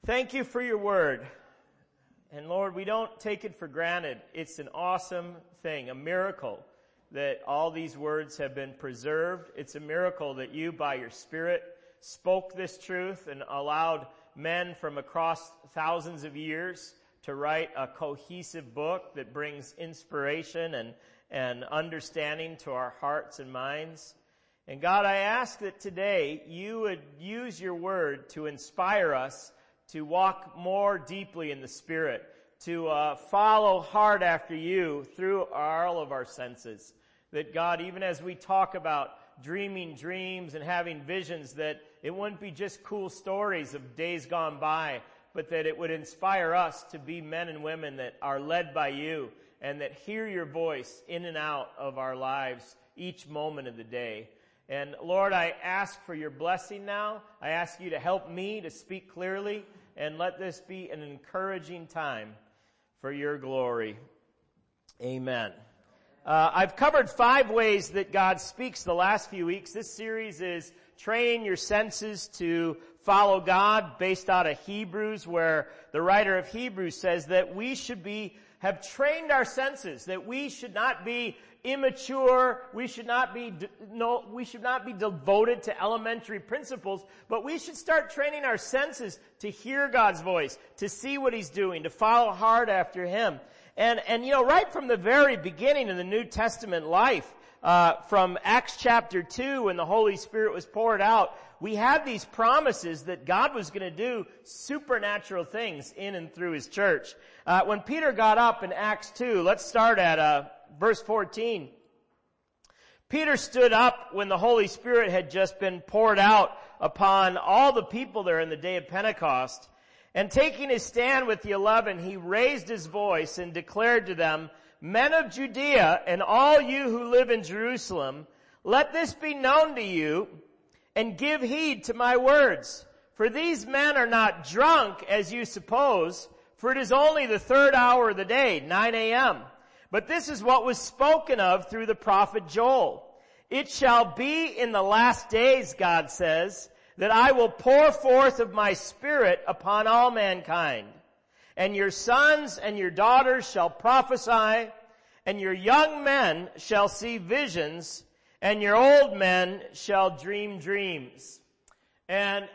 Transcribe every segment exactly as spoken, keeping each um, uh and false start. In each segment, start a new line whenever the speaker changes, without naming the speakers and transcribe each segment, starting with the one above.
Thank you for your word. And Lord, we don't take it for granted. It's an awesome thing, a miracle that all these words have been preserved. It's a miracle that you, by your Spirit, spoke this truth and allowed men from across thousands of years to write a cohesive book that brings inspiration and, and understanding to our hearts and minds. And God, I ask that today you would use your word to inspire us to walk more deeply in the Spirit, to uh, follow hard after you through all of our senses. That God, even as we talk about dreaming dreams and having visions, that it wouldn't be just cool stories of days gone by, but that it would inspire us to be men and women that are led by you and that hear your voice in and out of our lives each moment of the day. And Lord, I ask for your blessing now. I ask you to help me to speak clearly, and let this be an encouraging time for your glory. Amen. Uh, I've covered five ways that God speaks the last few weeks. This series is training your senses to follow God, based out of Hebrews, where the writer of Hebrews says that we should be, have trained our senses, that we should not be immature, we should not be, no, we should not be devoted to elementary principles, but we should start training our senses to hear God's voice, to see what He's doing, to follow hard after Him. And, and you know, right from the very beginning of the New Testament life, uh, from Acts chapter two, when the Holy Spirit was poured out, we had these promises that God was going to do supernatural things in and through His church. Uh, when Peter got up in Acts two, let's start at, uh, verse fourteen. Peter stood up when the Holy Spirit had just been poured out upon all the people there in the day of Pentecost. And taking his stand with the eleven, he raised his voice and declared to them, "Men of Judea and all you who live in Jerusalem, let this be known to you, and give heed to my words. For these men are not drunk, as you suppose, for it is only the third hour of the day, nine a.m. But this is what was spoken of through the prophet Joel. It shall be in the last days, God says, that I will pour forth of my Spirit upon all mankind. And your sons and your daughters shall prophesy, and your young men shall see visions, and your old men shall dream dreams." And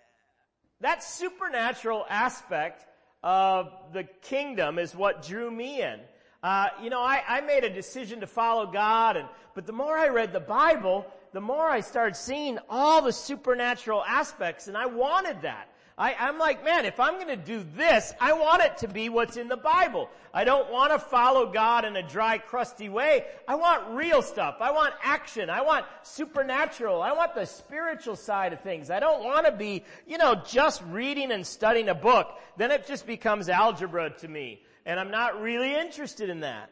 that supernatural aspect of the kingdom is what drew me in. Uh, you know, I, I made a decision to follow God, and but the more I read the Bible, the more I started seeing all the supernatural aspects, and I wanted that. I, I'm like, man, if I'm going to do this, I want it to be what's in the Bible. I don't want to follow God in a dry, crusty way. I want real stuff. I want action. I want supernatural. I want the spiritual side of things. I don't want to be, you know, just reading and studying a book. Then it just becomes algebra to me. And I'm not really interested in that.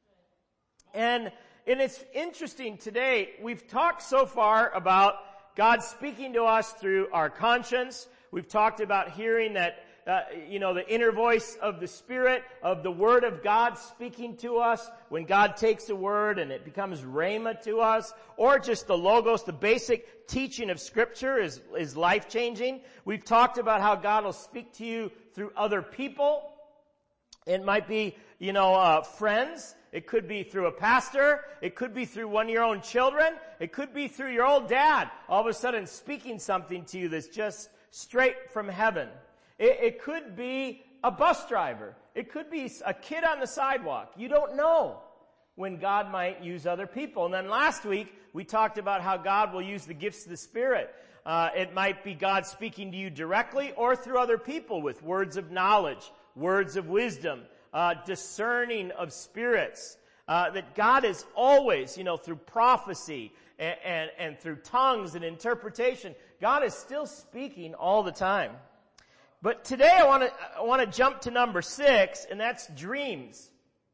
And, and it's interesting today, we've talked so far about God speaking to us through our conscience. We've talked about hearing that, uh, you know, the inner voice of the Spirit, of the Word of God speaking to us when God takes a word and it becomes rhema to us, or just the logos, the basic teaching of Scripture is, is life-changing. We've talked about how God will speak to you through other people. It might be, you know, uh, friends. It could be through a pastor. It could be through one of your own children. It could be through your old dad, all of a sudden speaking something to you that's just straight from heaven. It, it could be a bus driver. It could be a kid on the sidewalk. You don't know when God might use other people. And then last week, we talked about how God will use the gifts of the Spirit. Uh, it might be God speaking to you directly or through other people with words of knowledge, words of wisdom, uh, discerning of spirits, uh, that God is always, you know, through prophecy and, and, and through tongues and interpretation, God is still speaking all the time. But today I want to, I want to jump to number six, and that's dreams.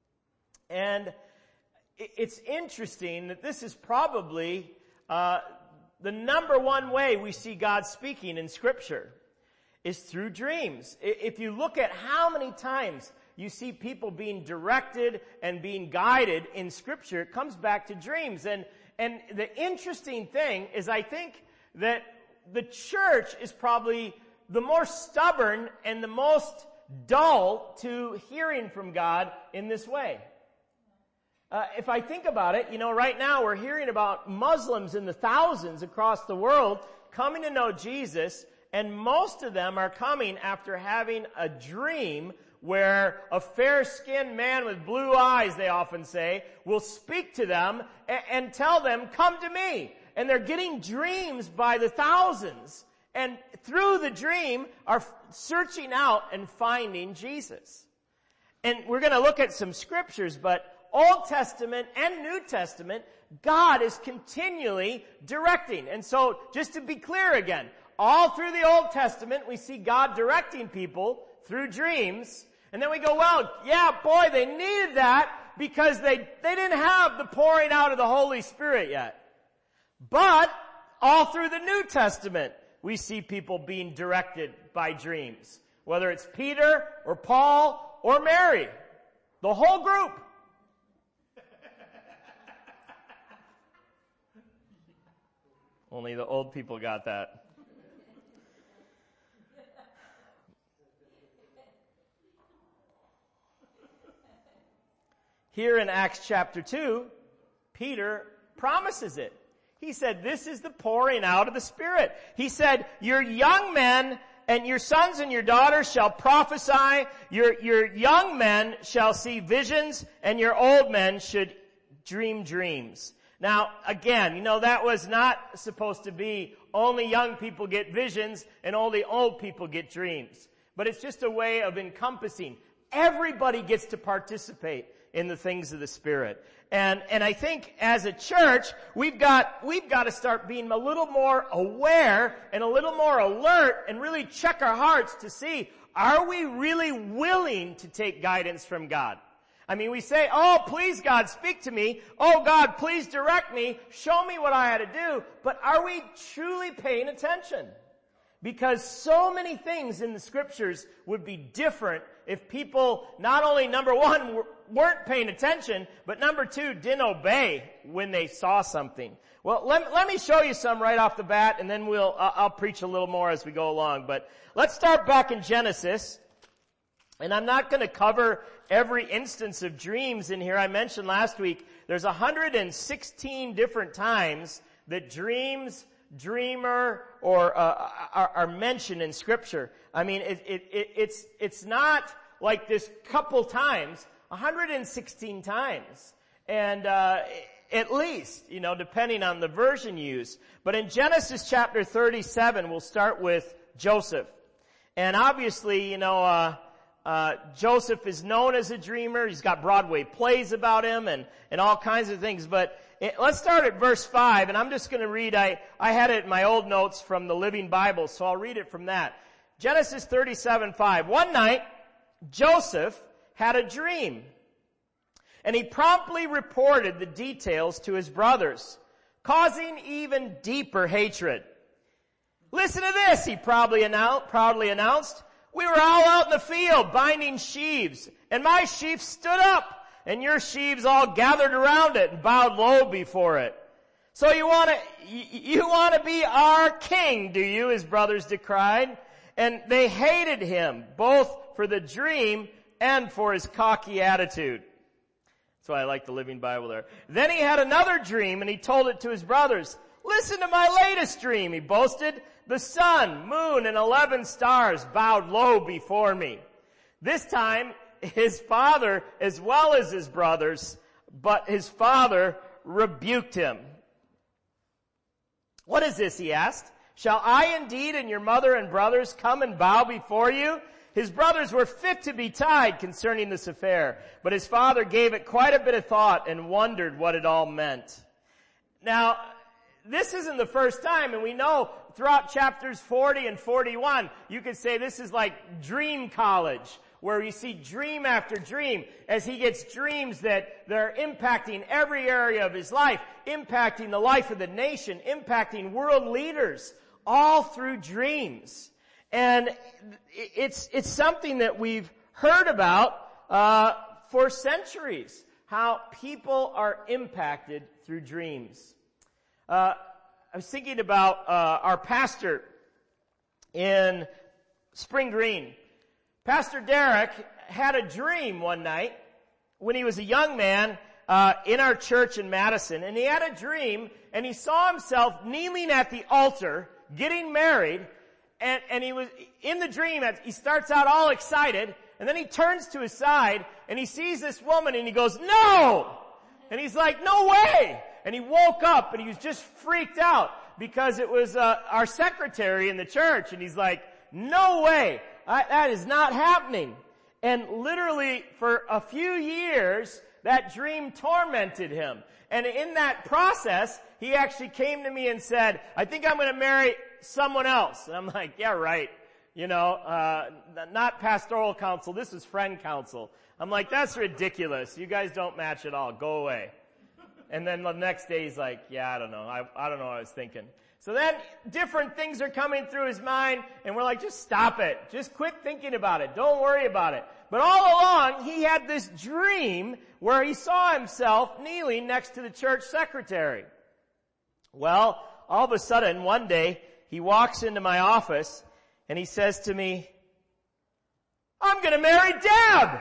And it's interesting that this is probably, uh, the number one way we see God speaking in Scripture is through dreams. If you look at how many times you see people being directed and being guided in Scripture, it comes back to dreams. And, and the interesting thing is I think that the church is probably the more stubborn and the most dull to hearing from God in this way. Uh, if I think about it, you know, right now we're hearing about Muslims in the thousands across the world coming to know Jesus, and most of them are coming after having a dream where a fair-skinned man with blue eyes, they often say, will speak to them and, and tell them, come to me. And they're getting dreams by the thousands. And through the dream are searching out and finding Jesus. And we're going to look at some scriptures, but Old Testament and New Testament, God is continually directing. And so, just to be clear again, all through the Old Testament, we see God directing people through dreams. And then we go, well, yeah, boy, they needed that because they, they didn't have the pouring out of the Holy Spirit yet. But all through the New Testament, we see people being directed by dreams. Whether it's Peter or Paul or Mary. The whole group. Only the old people got that. Here in Acts chapter two, Peter promises it. He said, this is the pouring out of the Spirit. He said, your young men and your sons and your daughters shall prophesy, your, your young men shall see visions, and your old men should dream dreams. Now, again, you know, that was not supposed to be only young people get visions and only old people get dreams. But it's just a way of encompassing. Everybody gets to participate in the things of the Spirit. And, and I think as a church, we've got, we've got to start being a little more aware and a little more alert and really check our hearts to see, are we really willing to take guidance from God? I mean, we say, oh, please God, speak to me. Oh God, please direct me. Show me what I had to do. But are we truly paying attention? Because so many things in the scriptures would be different if people not only, number one, weren't paying attention, but number two, didn't obey when they saw something. Well, let, let me show you some right off the bat, and then we'll, uh, I'll preach a little more as we go along. But let's start back in Genesis. And I'm not going to cover every instance of dreams in here. I mentioned last week, there's one hundred sixteen different times that dreams, dreamer, or uh, are, are mentioned in Scripture. I mean, it, it, it, it's it's not like this couple times, one hundred sixteen times, and uh, at least, you know, depending on the version used. But in Genesis chapter thirty-seven, we'll start with Joseph, and obviously, you know, uh, uh Joseph is known as a dreamer. He's got Broadway plays about him, and and all kinds of things, but. Let's start at verse five, and I'm just going to read, I, I had it in my old notes from the Living Bible, so I'll read it from that. Genesis thirty-seven five. One night, Joseph had a dream, and he promptly reported the details to his brothers, causing even deeper hatred. Listen to this, he probably announced, proudly announced. We were all out in the field binding sheaves, and my sheaf stood up. And your sheaves all gathered around it and bowed low before it. So you want to, you want to be our king, do you? His brothers decried. And they hated him, both for the dream and for his cocky attitude. That's why I like the Living Bible there. Then he had another dream and he told it to his brothers. Listen to my latest dream, he boasted. The sun, moon, and eleven stars bowed low before me. This time, his father as well as his brothers, but his father rebuked him. What is this, he asked. Shall I indeed and your mother and brothers come and bow before you? His brothers were fit to be tied concerning this affair, but his father gave it quite a bit of thought and wondered what it all meant. Now, this isn't the first time, and we know throughout chapters forty and forty-one, you could say this is like dream college, where you see dream after dream as he gets dreams that they're impacting every area of his life, impacting the life of the nation, impacting world leaders, all through dreams. And it's, it's something that we've heard about, uh, for centuries, how people are impacted through dreams. Uh, I was thinking about, uh, our pastor in Spring Green. Pastor Derek had a dream one night when he was a young man uh, in our church in Madison, and he had a dream, and he saw himself kneeling at the altar, getting married, and, and he was in the dream. He starts out all excited, and then he turns to his side, and he sees this woman, and he goes, "No!" And he's like, "No way!" And he woke up, and he was just freaked out because it was uh, our secretary in the church, and he's like, "No way! I, that is not happening." And literally for a few years, that dream tormented him. And in that process, he actually came to me and said, "I think I'm going to marry someone else." And I'm like, "Yeah, right. You know, uh, not pastoral counsel. This is friend counsel." I'm like, "That's ridiculous. You guys don't match at all. Go away." And then the next day he's like, "Yeah, I don't know. I, I don't know what I was thinking." So then different things are coming through his mind, and we're like, "Just stop it. Just quit thinking about it. Don't worry about it." But all along, he had this dream where he saw himself kneeling next to the church secretary. Well, all of a sudden, one day, he walks into my office, and he says to me, "I'm gonna marry Deb!"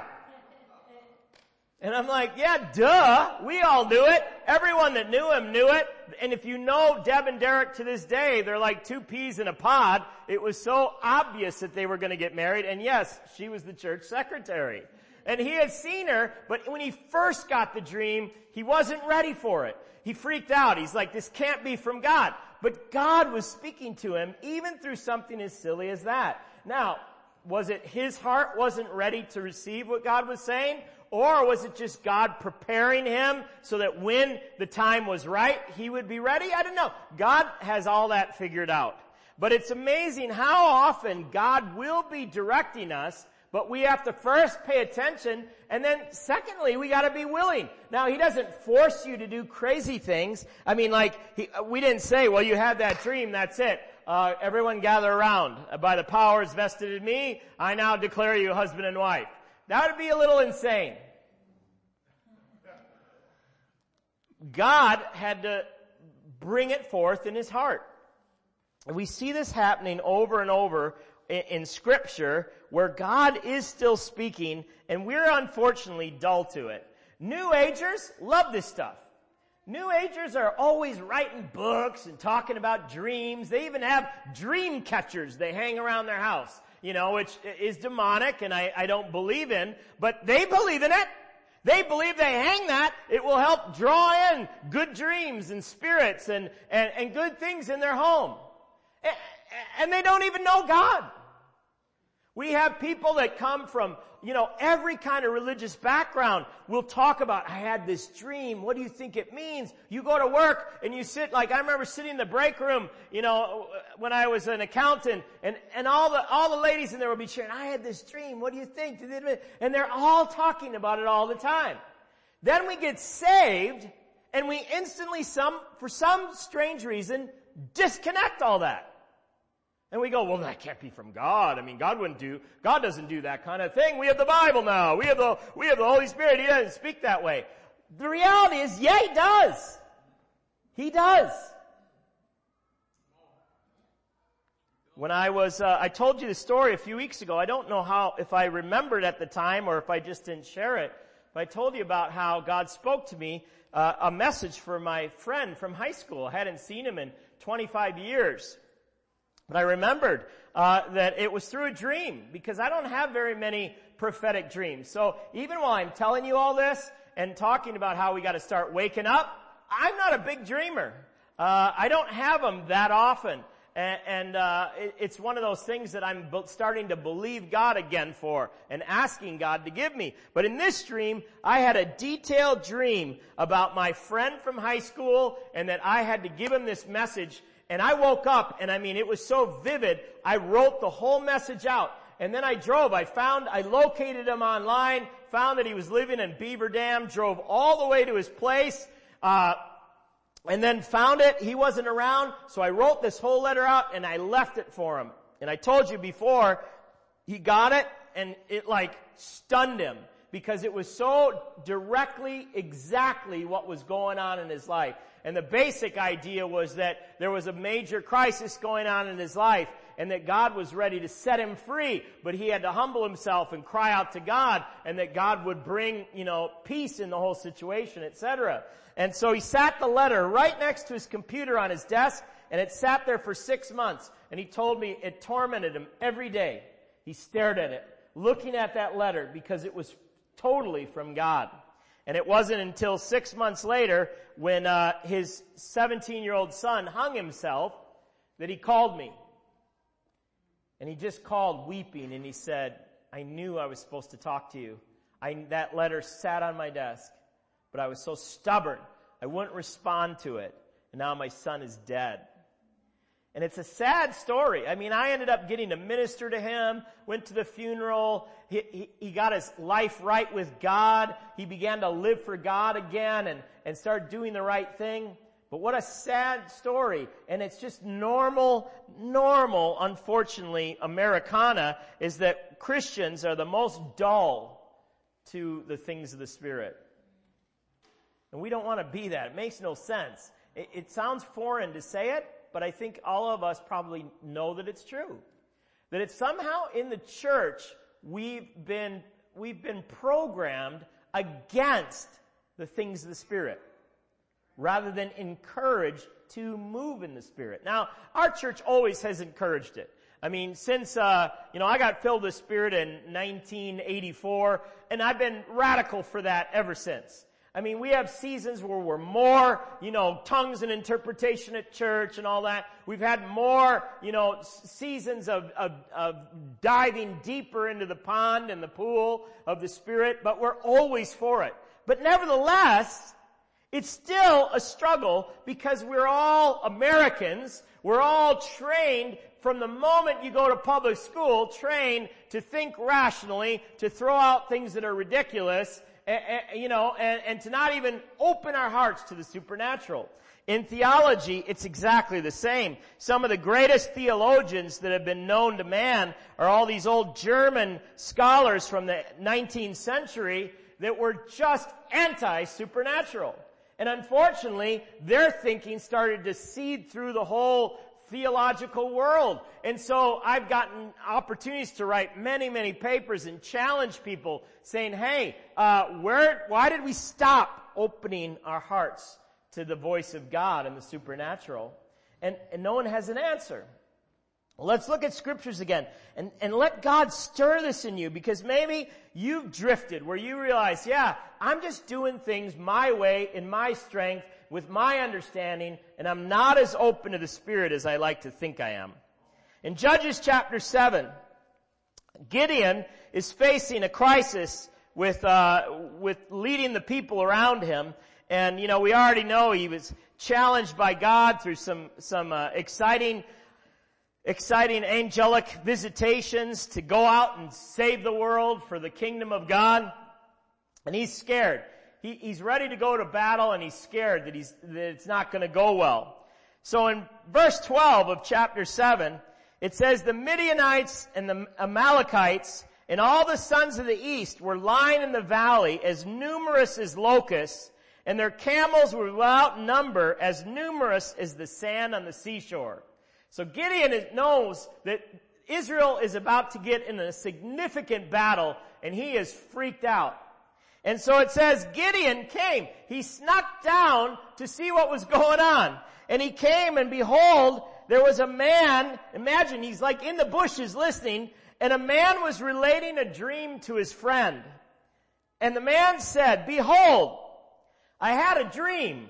And I'm like, "Yeah, duh. We all knew it. Everyone that knew him knew it." And if you know Deb and Derek to this day, they're like two peas in a pod. It was so obvious that they were going to get married. And yes, she was the church secretary. And he had seen her, but when he first got the dream, he wasn't ready for it. He freaked out. He's like, "This can't be from God." But God was speaking to him even through something as silly as that. Now, was it his heart wasn't ready to receive what God was saying? Or was it just God preparing him so that when the time was right, he would be ready? I don't know. God has all that figured out. But it's amazing how often God will be directing us, but we have to first pay attention, and then secondly, we gotta be willing. Now, he doesn't force you to do crazy things. I mean, like, he, we didn't say, "Well, you had that dream, that's it. Uh, everyone gather around. By the powers vested in me, I now declare you husband and wife." That would be a little insane. God had to bring it forth in his heart. And we see this happening over and over in, in Scripture where God is still speaking, and we're unfortunately dull to it. New Agers love this stuff. New Agers are always writing books and talking about dreams. They even have dream catchers they hang around their house, you know, which is demonic and I, I don't believe in, but they believe in it. They believe they hang that, it will help draw in good dreams and spirits and, and, and good things in their home. And, and they don't even know God. We have people that come from, you know, every kind of religious background. We'll talk about, "I had this dream. What do you think it means?" You go to work and you sit, like I remember sitting in the break room, you know, when I was an accountant, and, and all the, all the ladies in there would be sharing, "I had this dream. What do you think?" And they're all talking about it all the time. Then we get saved and we instantly, some, for some strange reason, disconnect all that. And we go, "Well, that can't be from God. I mean, God wouldn't do, God doesn't do that kind of thing. We have the Bible now. We have the, we have the Holy Spirit. He doesn't speak that way." The reality is, yeah, he does. He does. When I was, uh, I told you the story a few weeks ago. I don't know how, if I remembered at the time or if I just didn't share it. But I told you about how God spoke to me, uh, a message for my friend from high school. I hadn't seen him in twenty-five years. But I remembered uh, that it was through a dream, because I don't have very many prophetic dreams. So even while I'm telling you all this and talking about how we got to start waking up, I'm not a big dreamer. Uh, I don't have them that often. And, and uh, it, it's one of those things that I'm b- starting to believe God again for and asking God to give me. But in this dream, I had a detailed dream about my friend from high school and that I had to give him this message. And I woke up, and I mean, it was so vivid, I wrote the whole message out. And then I drove. I found, I located him online, found that he was living in Beaver Dam, drove all the way to his place, uh, and then found it. He wasn't around, so I wrote this whole letter out, and I left it for him. And I told you before, he got it, and it like stunned him, because it was so directly, exactly what was going on in his life. And the basic idea was that there was a major crisis going on in his life, and that God was ready to set him free, but he had to humble himself and cry out to God, and that God would bring, you know, peace in the whole situation, et cetera. And so he sat the letter right next to his computer on his desk, and it sat there for six months. And he told me it tormented him every day. He stared at it, looking at that letter, because it was totally from God. And it wasn't until six months later, when uh his seventeen-year-old son hung himself, that he called me. And he just called weeping, and he said, I knew I was supposed to talk to you. I, that letter sat on my desk, but I was so stubborn, I wouldn't respond to it. And now my son is dead. And it's a sad story. I mean, I ended up getting to minister to him, went to the funeral. He, he, he got his life right with God. He began to live for God again and, and start doing the right thing. But what a sad story. And it's just normal, normal, unfortunately, Americana, is that Christians are the most dull to the things of the Spirit. And we don't want to be that. It makes no sense. It, it sounds foreign to say it, but I think all of us probably know that it's true. That it's somehow in the church we've been, we've been programmed against the things of the Spirit, rather than encouraged to move in the Spirit. Now, our church always has encouraged it. I mean, since, uh, you know, I got filled with the Spirit in nineteen eighty-four, and I've been radical for that ever since. I mean, we have seasons where we're more, you know, tongues and interpretation at church and all that. We've had more, you know, seasons of, of, of diving deeper into the pond and the pool of the Spirit, but we're always for it. But nevertheless, it's still a struggle, because we're all Americans. We're all trained from the moment you go to public school, trained to think rationally, to throw out things that are ridiculous, and, and, you know, and, and to not even open our hearts to the supernatural. In theology, it's exactly the same. Some of the greatest theologians that have been known to man are all these old German scholars from the nineteenth century that were just anti-supernatural. And unfortunately, their thinking started to seed through the whole theological world. And so I've gotten opportunities to write many, many papers and challenge people saying, hey, uh, where, why did we stop opening our hearts to the voice of God and the supernatural? And, and no one has an answer. Let's look at scriptures again and, and let God stir this in you, because maybe you've drifted where you realize, yeah, I'm just doing things my way, in my strength, with my understanding, and I'm not as open to the Spirit as I like to think I am. In Judges chapter seven, Gideon is facing a crisis with, uh, with leading the people around him. And, you know, we already know he was challenged by God through some, some, uh, exciting exciting angelic visitations to go out and save the world for the kingdom of God. And he's scared. He, he's ready to go to battle, and he's scared that he's, that it's not going to go well. So in verse twelve of chapter seven, it says, the Midianites and the Amalekites and all the sons of the east were lying in the valley, as numerous as locusts, and their camels were without number, as numerous as the sand on the seashore. So Gideon knows that Israel is about to get in a significant battle, and he is freaked out. And so it says Gideon came. He snuck down to see what was going on. And he came, and behold, there was a man. Imagine, he's like in the bushes listening, and a man was relating a dream to his friend. And the man said, behold, I had a dream.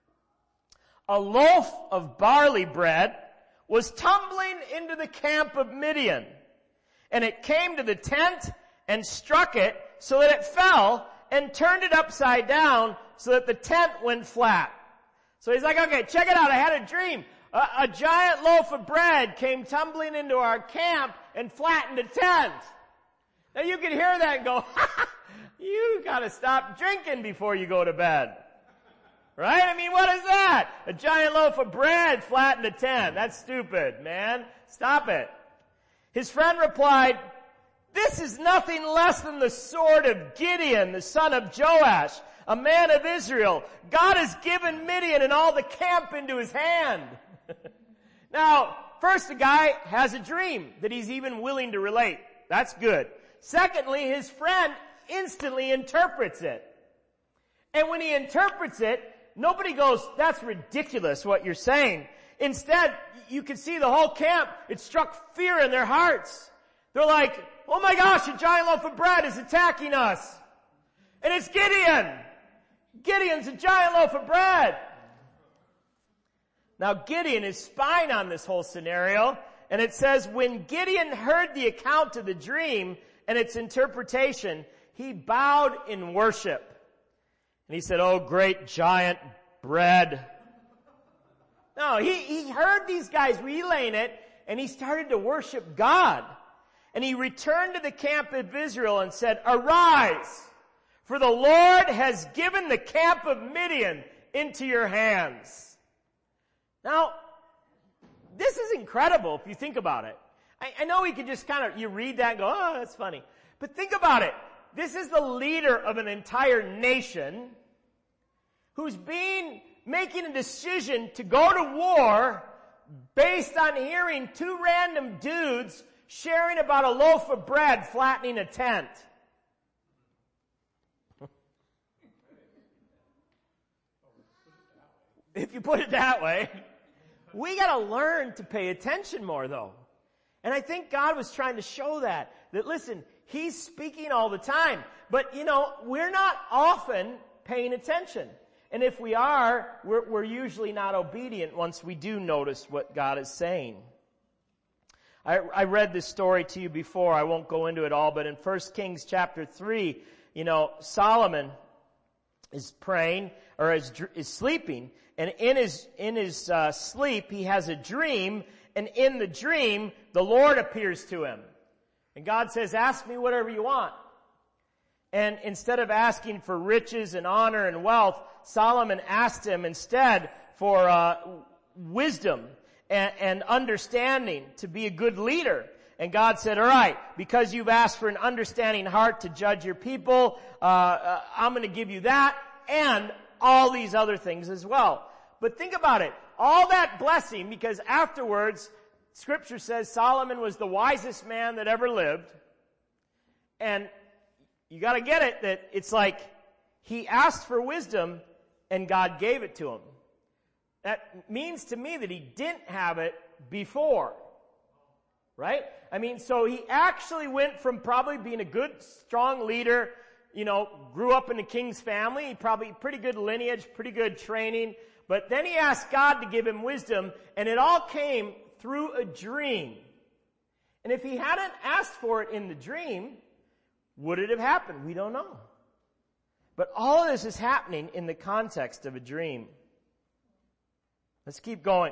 A loaf of barley bread was tumbling into the camp of Midian. And it came to the tent and struck it so that it fell, and turned it upside down so that the tent went flat. So he's like, okay, check it out. I had a dream. A, a giant loaf of bread came tumbling into our camp and flattened the tent. Now you can hear that and go, you gotta stop drinking before you go to bed. Right? I mean, what is that? A giant loaf of bread flattened a tent. That's stupid, man. Stop it. His friend replied, this is nothing less than the sword of Gideon, the son of Joash, a man of Israel. God has given Midian and all the camp into his hand. Now, first the guy has a dream that he's even willing to relate. That's good. Secondly, his friend instantly interprets it. And when he interprets it, nobody goes, that's ridiculous what you're saying. Instead, you can see the whole camp, it struck fear in their hearts. They're like, oh my gosh, a giant loaf of bread is attacking us. And it's Gideon. Gideon's a giant loaf of bread. Now Gideon is spying on this whole scenario, and it says, when Gideon heard the account of the dream and its interpretation, he bowed in worship. And he said, oh, great giant bread. No, he, he heard these guys relaying it, and he started to worship God. And he returned to the camp of Israel and said, arise, for the Lord has given the camp of Midian into your hands. Now, this is incredible if you think about it. I, I know we could just kind of, you read that and go, oh, that's funny. But think about it. This is the leader of an entire nation who's being, making a decision to go to war based on hearing two random dudes sharing about a loaf of bread flattening a tent. If you put it that way. We gotta learn to pay attention more though. And I think God was trying to show that. That listen, He's speaking all the time. But you know, we're not often paying attention. And if we are, we're, we're usually not obedient once we do notice what God is saying. I, I read this story to you before. I won't go into it all, but in First Kings chapter three, you know, Solomon is praying, or is, is sleeping, and in his, in his uh, sleep, he has a dream, and in the dream, the Lord appears to him. And God says, ask me whatever you want. And instead of asking for riches and honor and wealth, Solomon asked him instead for uh, wisdom and, and understanding to be a good leader. And God said, all right, because you've asked for an understanding heart to judge your people, uh, uh, I'm going to give you that and all these other things as well. But think about it. All that blessing, because afterwards, Scripture says Solomon was the wisest man that ever lived. And you got to get it that it's like he asked for wisdom and God gave it to him. That means to me that he didn't have it before. Right? I mean, so he actually went from probably being a good, strong leader, you know, grew up in the king's family, probably pretty good lineage, pretty good training, but then he asked God to give him wisdom, and it all came through a dream. And if he hadn't asked for it in the dream, would it have happened? We don't know. But all of this is happening in the context of a dream. Let's keep going.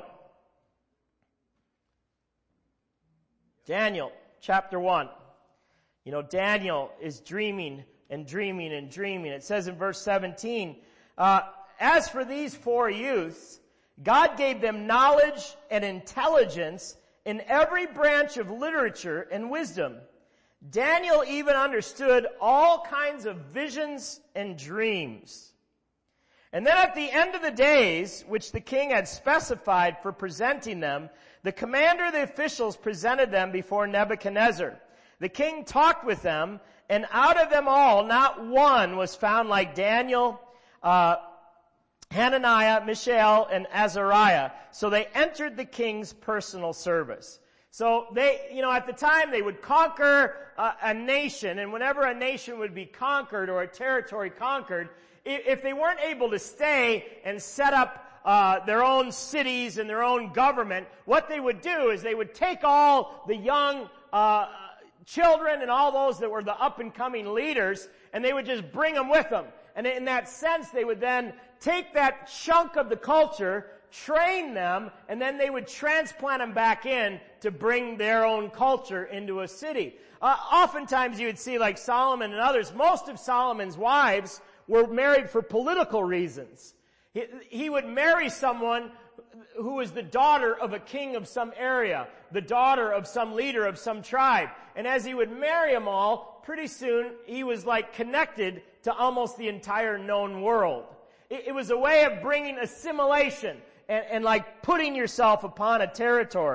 Daniel, chapter one. You know, Daniel is dreaming and dreaming and dreaming. It says in verse seventeen, uh, as for these four youths, God gave them knowledge and intelligence in every branch of literature and wisdom. Daniel even understood all kinds of visions and dreams. And then at the end of the days, which the king had specified for presenting them, the commander of the officials presented them before Nebuchadnezzar. The king talked with them, and out of them all, not one was found like Daniel, uh, Hananiah, Mishael, and Azariah. So they entered the king's personal service. So they, you know, at the time they would conquer uh, a nation, and whenever a nation would be conquered or a territory conquered, if they weren't able to stay and set up uh, their own cities and their own government, what they would do is they would take all the young uh children and all those that were the up-and-coming leaders, and they would just bring them with them. And in that sense, they would then take that chunk of the culture, train them, and then they would transplant them back in to bring their own culture into a city. Uh, oftentimes you would see like Solomon and others, most of Solomon's wives were married for political reasons. He, he would marry someone who was the daughter of a king of some area, the daughter of some leader of some tribe. And as he would marry them all, pretty soon he was like connected to almost the entire known world. It, it was a way of bringing assimilation and, and like putting yourself upon a territory.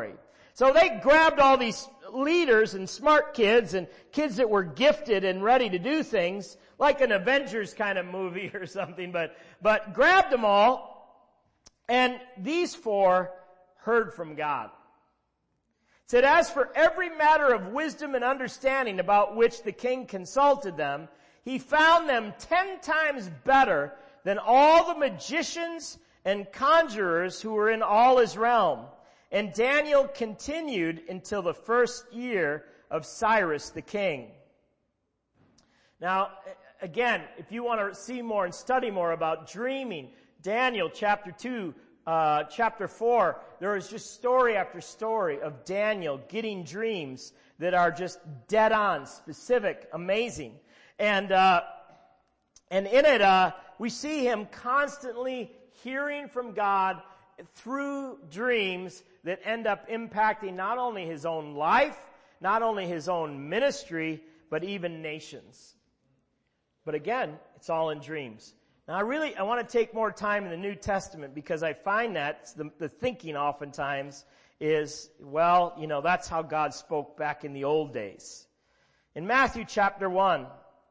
So they grabbed all these leaders and smart kids and kids that were gifted and ready to do things, like an Avengers kind of movie or something, but, but grabbed them all, and these four heard from God. It said, as for every matter of wisdom and understanding about which the king consulted them, he found them ten times better than all the magicians and conjurers who were in all his realm. And Daniel continued until the first year of Cyrus the king. Now, again, if you want to see more and study more about dreaming, Daniel chapter two, uh, chapter four, there is just story after story of Daniel getting dreams that are just dead on, specific, amazing. And, uh, and in it, uh, we see him constantly hearing from God through dreams that end up impacting not only his own life, not only his own ministry, but even nations. But again, it's all in dreams. Now I really, I want to take more time in the New Testament because I find that the, the thinking oftentimes is, well, you know, that's how God spoke back in the old days. In Matthew chapter one,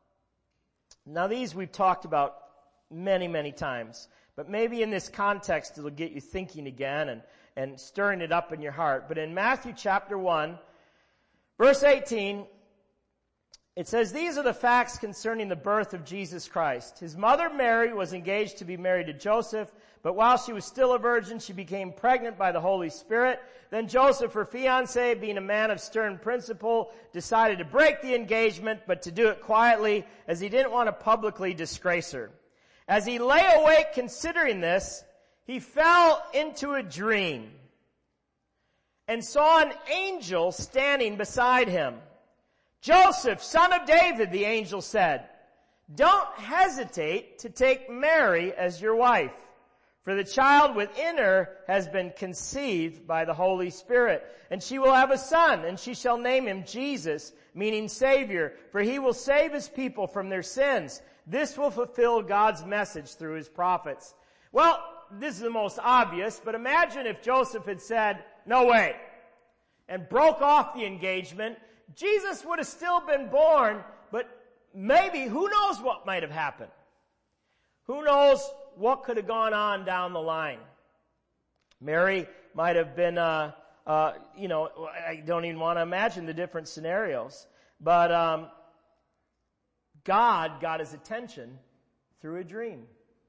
now these we've talked about many, many times, but maybe in this context it'll get you thinking again and, and stirring it up in your heart. But in Matthew chapter one, verse eighteen, it says, these are the facts concerning the birth of Jesus Christ. His mother Mary was engaged to be married to Joseph, but while she was still a virgin, she became pregnant by the Holy Spirit. Then Joseph, her fiancé, being a man of stern principle, decided to break the engagement, but to do it quietly, as he didn't want to publicly disgrace her. As he lay awake considering this, he fell into a dream and saw an angel standing beside him. Joseph, son of David, the angel said, don't hesitate to take Mary as your wife, for the child within her has been conceived by the Holy Spirit. And she will have a son, and she shall name him Jesus, meaning Savior, for he will save his people from their sins. This will fulfill God's message through his prophets. Well, this is the most obvious, but imagine if Joseph had said, no way, and broke off the engagement. Jesus would have still been born, but maybe, who knows what might have happened? Who knows what could have gone on down the line? Mary might have been, uh, uh, you know, I don't even want to imagine the different scenarios. But um, God got his attention through a dream.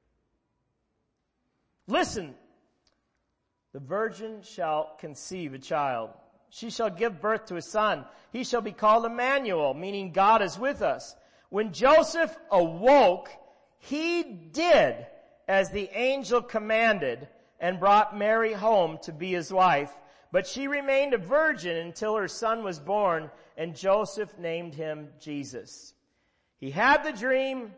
Listen, the virgin shall conceive a child. She shall give birth to a son. He shall be called Emmanuel, meaning God is with us. When Joseph awoke, he did as the angel commanded and brought Mary home to be his wife. But she remained a virgin until her son was born, and Joseph named him Jesus. He had the dream,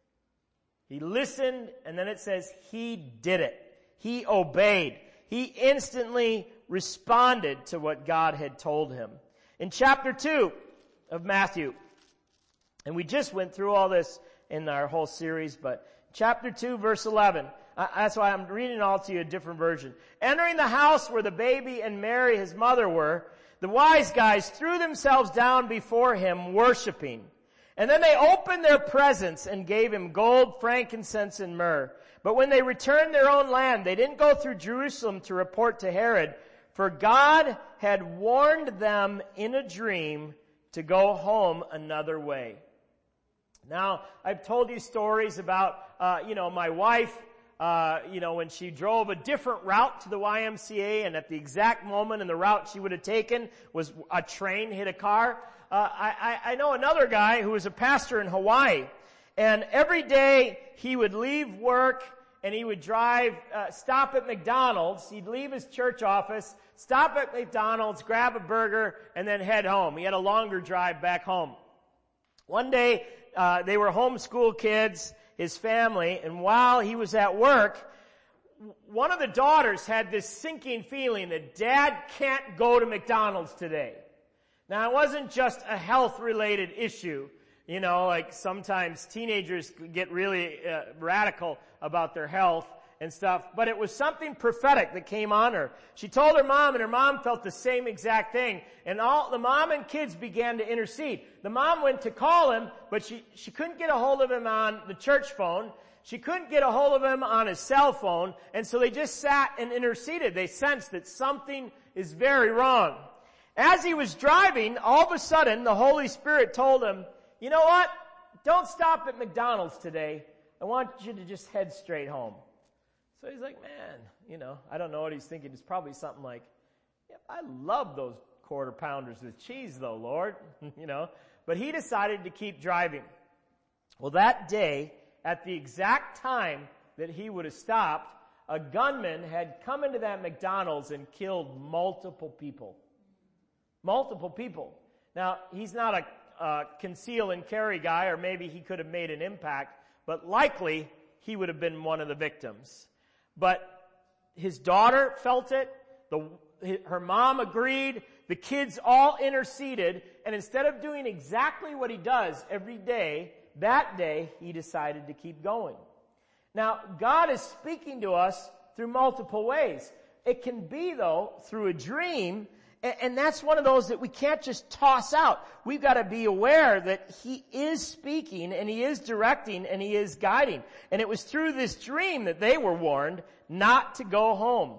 he listened, and then it says he did it. He obeyed. He instantly responded to what God had told him. In chapter two of Matthew, and we just went through all this in our whole series, but chapter two, verse eleven, uh, that's why I'm reading all to you a different version. Entering the house where the baby and Mary, his mother, were, the wise guys threw themselves down before him, worshiping. And then they opened their presents and gave him gold, frankincense, and myrrh. But when they returned their own land, they didn't go through Jerusalem to report to Herod, for God had warned them in a dream to go home another way. Now, I've told you stories about, uh, you know, my wife, uh, you know, when she drove a different route to the Y M C A, and at the exact moment in the route she would have taken was a train hit a car. Uh, I, I know another guy who was a pastor in Hawaii, and every day he would leave work and he would drive, uh, stop at McDonald's. He'd leave his church office, stop at McDonald's, grab a burger, and then head home. He had a longer drive back home. One day, uh, they were homeschool kids, his family, and while he was at work, one of the daughters had this sinking feeling that Dad can't go to McDonald's today. Now, it wasn't just a health-related issue. You know, like sometimes teenagers get really uh, radical about their health, and stuff, but it was something prophetic that came on her. She told her mom, and her mom felt the same exact thing. And all the mom and kids began to intercede. The mom went to call him, but she, she couldn't get a hold of him on the church phone. She couldn't get a hold of him on his cell phone, and so they just sat and interceded. They sensed that something is very wrong. As he was driving, all of a sudden, the Holy Spirit told him, you know what? Don't stop at McDonald's today. I want you to just head straight home. So he's like, man, you know, I don't know what he's thinking. It's probably something like, yeah, I love those quarter pounders with cheese though, Lord, you know. But he decided to keep driving. Well, that day, at the exact time that he would have stopped, a gunman had come into that McDonald's and killed multiple people. Multiple people. Now, he's not a uh, conceal and carry guy, or maybe he could have made an impact, but likely he would have been one of the victims. But his daughter felt it, the, her mom agreed, the kids all interceded, and instead of doing exactly what he does every day, that day he decided to keep going. Now, God is speaking to us through multiple ways. It can be, though, through a dream, and, and that's one of those that we can't just toss out. We've got to be aware that He is speaking, and He is directing, and He is guiding. And it was through this dream that they were warned not to go home.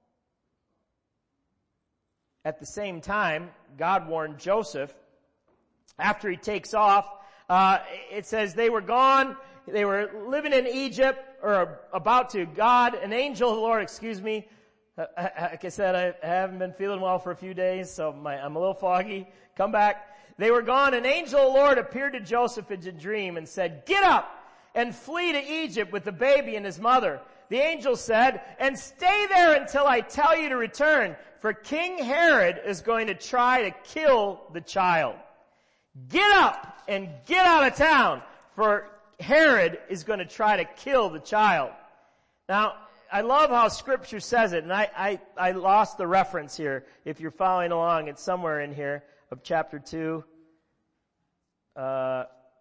At the same time, God warned Joseph, after he takes off, uh, it says they were gone, they were living in Egypt, or about to. God, an angel of the Lord, excuse me, like I said, I haven't been feeling well for a few days, so my, I'm a little foggy. Come back. They were gone. An angel of the Lord appeared to Joseph in a dream and said, get up and flee to Egypt with the baby and his mother. The angel said, and stay there until I tell you to return, for King Herod is going to try to kill the child. Get up and get out of town, for Herod is going to try to kill the child. Now, I love how Scripture says it, and I, I, I lost the reference here. If you're following along, it's somewhere in here of chapter two. Uh,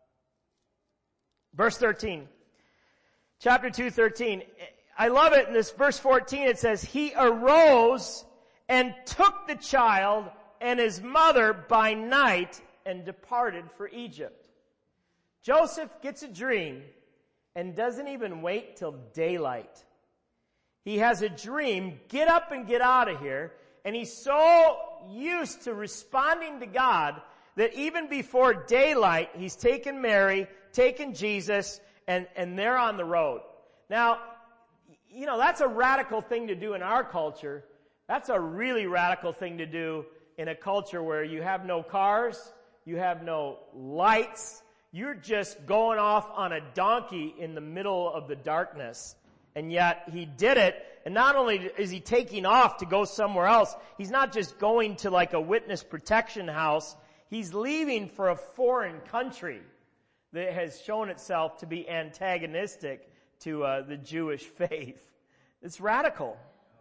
verse thirteen. Chapter two, thirteen. I love it in this verse fourteen. It says, he arose and took the child and his mother by night and departed for Egypt. Joseph gets a dream and doesn't even wait till daylight. He has a dream, get up and get out of here, and he's so used to responding to God that even before daylight, he's taken Mary, taken Jesus, and, and they're on the road. Now, you know, that's a radical thing to do in our culture. That's a really radical thing to do in a culture where you have no cars, you have no lights, you're just going off on a donkey in the middle of the darkness. And yet he did it, and not only is he taking off to go somewhere else, he's not just going to like a witness protection house, he's leaving for a foreign country that has shown itself to be antagonistic to uh, the Jewish faith. It's radical.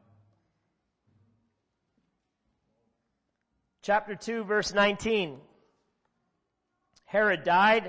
Chapter two, verse nineteen. Herod died,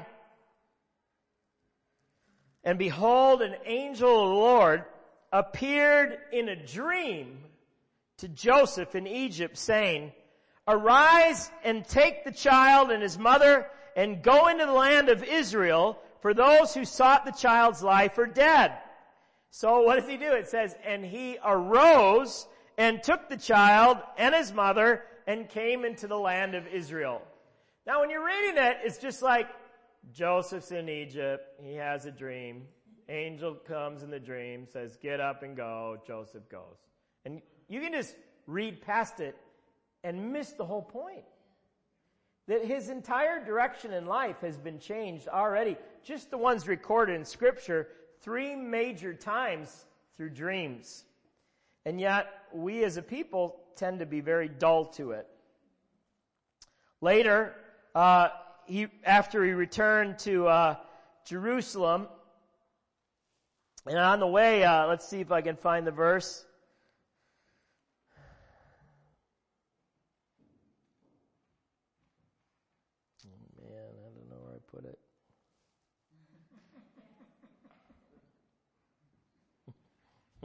and behold, an angel of the Lord appeared in a dream to Joseph in Egypt, saying, arise and take the child and his mother and go into the land of Israel, for those who sought the child's life are dead. So what does he do? It says, and he arose and took the child and his mother and came into the land of Israel. Now when you're reading it, it's just like, Joseph's in Egypt, he has a dream, angel comes in the dream, says, get up and go, Joseph goes. And you can just read past it and miss the whole point. That his entire direction in life has been changed already. Just the ones recorded in Scripture three major times through dreams. And yet, we as a people tend to be very dull to it. Later, uh, he, after he returned to uh, Jerusalem, and on the way, uh, let's see if I can find the verse. Man, I don't know where I put it.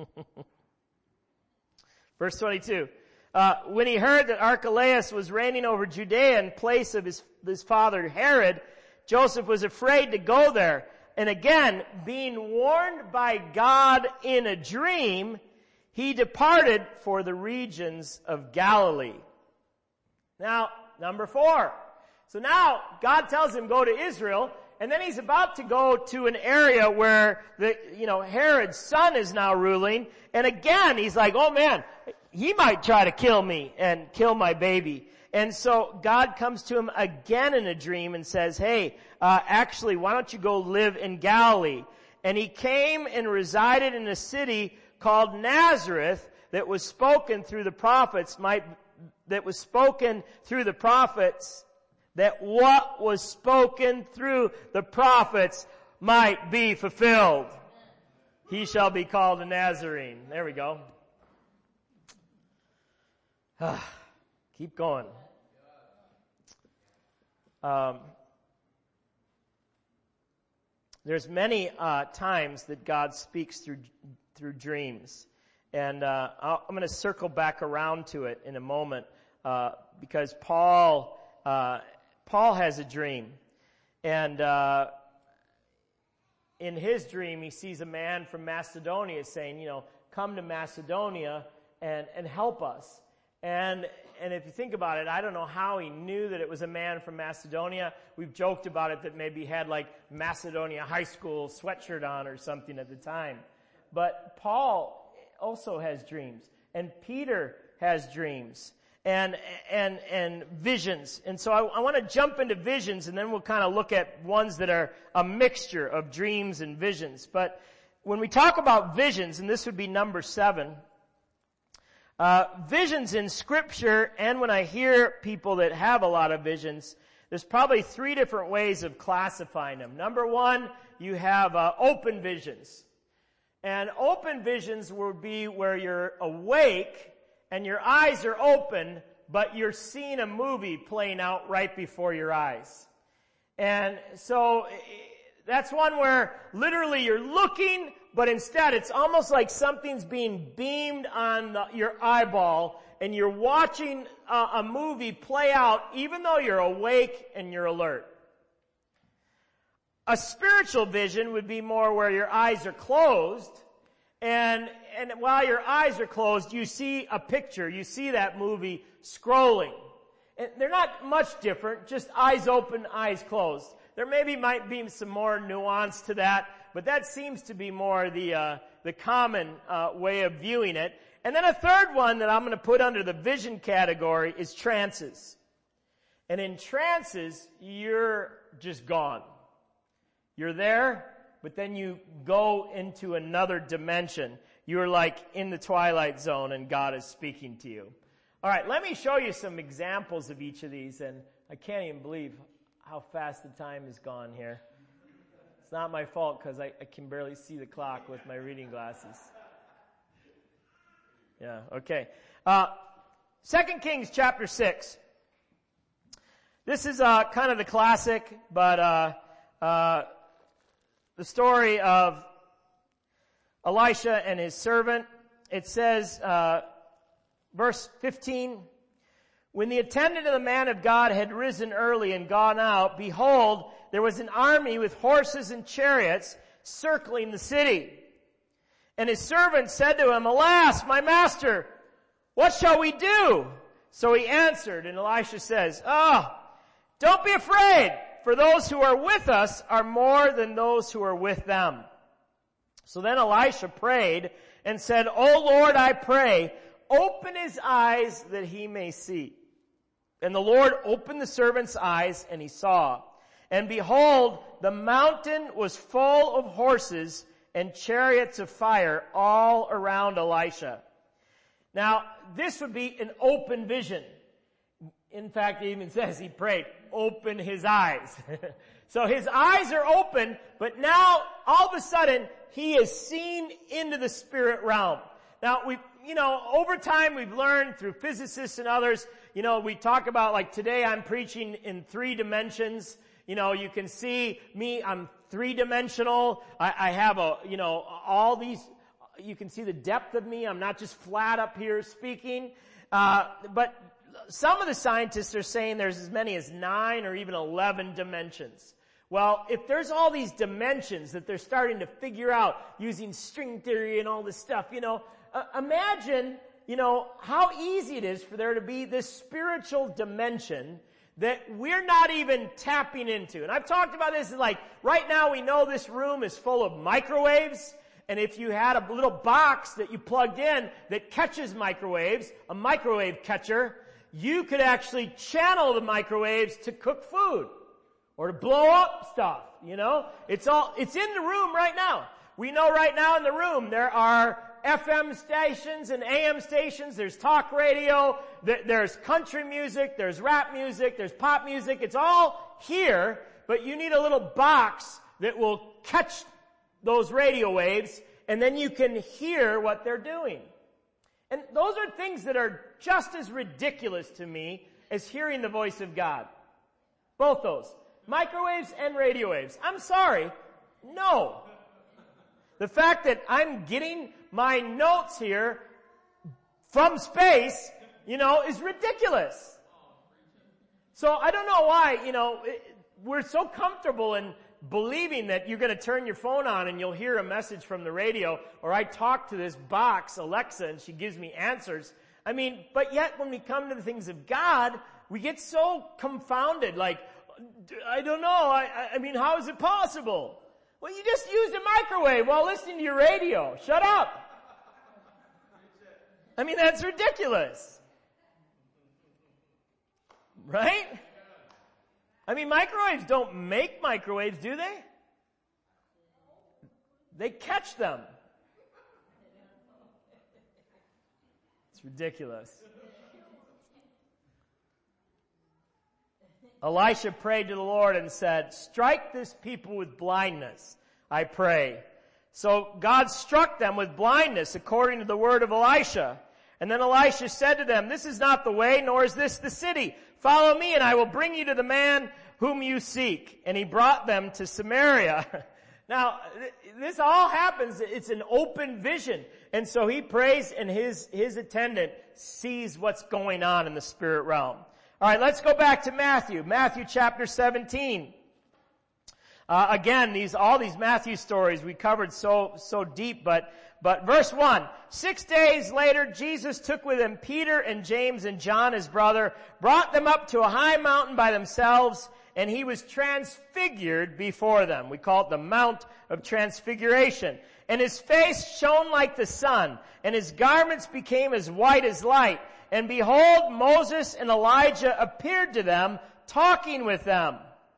Verse twenty-two. Uh, when he heard that Archelaus was reigning over Judea in place of his, his father Herod, Joseph was afraid to go there. And again, being warned by God in a dream, he departed for the regions of Galilee. Now, number four. So now, God tells him go to Israel, and then he's about to go to an area where the, you know, Herod's son is now ruling, and again, he's like, oh man, he might try to kill me and kill my baby. And so God comes to him again in a dream and says, hey, uh, actually, why don't you go live in Galilee? And he came and resided in a city called Nazareth that was spoken through the prophets, might, that was spoken through the prophets, that what was spoken through the prophets might be fulfilled. He shall be called a Nazarene. There we go. Keep going. Um, there's many uh, times that God speaks through through dreams, and uh, I'll, I'm going to circle back around to it in a moment uh, because Paul uh, Paul has a dream, and uh, in his dream he sees a man from Macedonia saying, you know, come to Macedonia and and help us. And and if you think about it, I don't know how he knew that it was a man from Macedonia. We've joked about it that maybe he had like Macedonia High School sweatshirt on or something at the time. But Paul also has dreams, and Peter has dreams and and and visions. And so I, I want to jump into visions, and then we'll kind of look at ones that are a mixture of dreams and visions. But when we talk about visions, and this would be number seven, Uh, visions in Scripture, and when I hear people that have a lot of visions, there's probably three different ways of classifying them. Number one, you have uh, open visions. And open visions would be where you're awake and your eyes are open, but you're seeing a movie playing out right before your eyes. And so that's one where literally you're looking, but instead it's almost like something's being beamed on the, your eyeball, and you're watching a, a movie play out even though you're awake and you're alert. A spiritual vision would be more where your eyes are closed, and and while your eyes are closed, you see a picture, you see that movie scrolling. And they're not much different, just eyes open, eyes closed. There maybe might be some more nuance to that, but that seems to be more the uh, the common uh, way of viewing it. And then a third one that I'm going to put under the vision category is trances. And in trances, you're just gone. You're there, but then you go into another dimension. You're like in the twilight zone, and God is speaking to you. All right, let me show you some examples of each of these, and I can't even believe how fast the time has gone here. It's not my fault because I, I can barely see the clock with my reading glasses. Yeah, okay. Uh, Second Kings chapter six. This is uh, kind of the classic, but uh, uh, the story of Elisha and his servant. It says, uh, verse fifteen, when the attendant of the man of God had risen early and gone out, behold, there was an army with horses and chariots circling the city. And his servant said to him, alas, my master, what shall we do? So he answered, and Elisha says, ah, oh, don't be afraid, for those who are with us are more than those who are with them. So then Elisha prayed and said, O Lord, I pray, open his eyes that he may see. And the Lord opened the servant's eyes, and he saw. And behold, the mountain was full of horses and chariots of fire all around Elisha. Now, this would be an open vision. In fact, it even says he prayed, open his eyes. So his eyes are open, but now, all of a sudden, he is seen into the spirit realm. Now, we, you know, over time we've learned through physicists and others, you know, we talk about, like today I'm preaching in three dimensions. You know, you can see me, I'm three-dimensional. I, I have a, you know, all these, you can see the depth of me. I'm not just flat up here speaking. Uh, but some of the scientists are saying there's as many as nine or even eleven dimensions. Well, if there's all these dimensions that they're starting to figure out using string theory and all this stuff, you know, uh, imagine, you know, how easy it is for there to be this spiritual dimension that we're not even tapping into. And I've talked about this, like, right now we know this room is full of microwaves, and if you had a little box that you plugged in that catches microwaves, a microwave catcher, you could actually channel the microwaves to cook food or to blow up stuff, you know? It's all, it's in the room right now. We know right now in the room there are F M stations and A M stations, there's talk radio, there's country music, there's rap music, there's pop music. It's all here, but you need a little box that will catch those radio waves, and then you can hear what they're doing. And those are things that are just as ridiculous to me as hearing the voice of God. Both those. Microwaves and radio waves. I'm sorry. No. The fact that I'm getting my notes here from space, you know, is ridiculous. So I don't know why, you know, it, we're so comfortable in believing that you're going to turn your phone on and you'll hear a message from the radio, or I talk to this box, Alexa, and she gives me answers. I mean, but yet when we come to the things of God, we get so confounded, like, I don't know, I, I mean, how is it possible? Well, you just used a microwave while listening to your radio. Shut up. I mean, that's ridiculous. Right? I mean, microwaves don't make microwaves, do they? They catch them. It's ridiculous. Elisha prayed to the Lord and said, strike this people with blindness, I pray. So God struck them with blindness according to the word of Elisha. And then Elisha said to them, this is not the way, nor is this the city. Follow me and I will bring you to the man whom you seek. And he brought them to Samaria. Now, this all happens, it's an open vision. And so he prays and his, his attendant sees what's going on in the spirit realm. All right, let's go back to Matthew. Matthew chapter seventeen. Uh, again, these all these Matthew stories we covered so so deep, but but verse one. Six days later, Jesus took with him Peter and James and John, his brother, brought them up to a high mountain by themselves, and he was transfigured before them. We call it the Mount of Transfiguration. And his face shone like the sun, and his garments became as white as light. And behold, Moses and Elijah appeared to them, talking with them.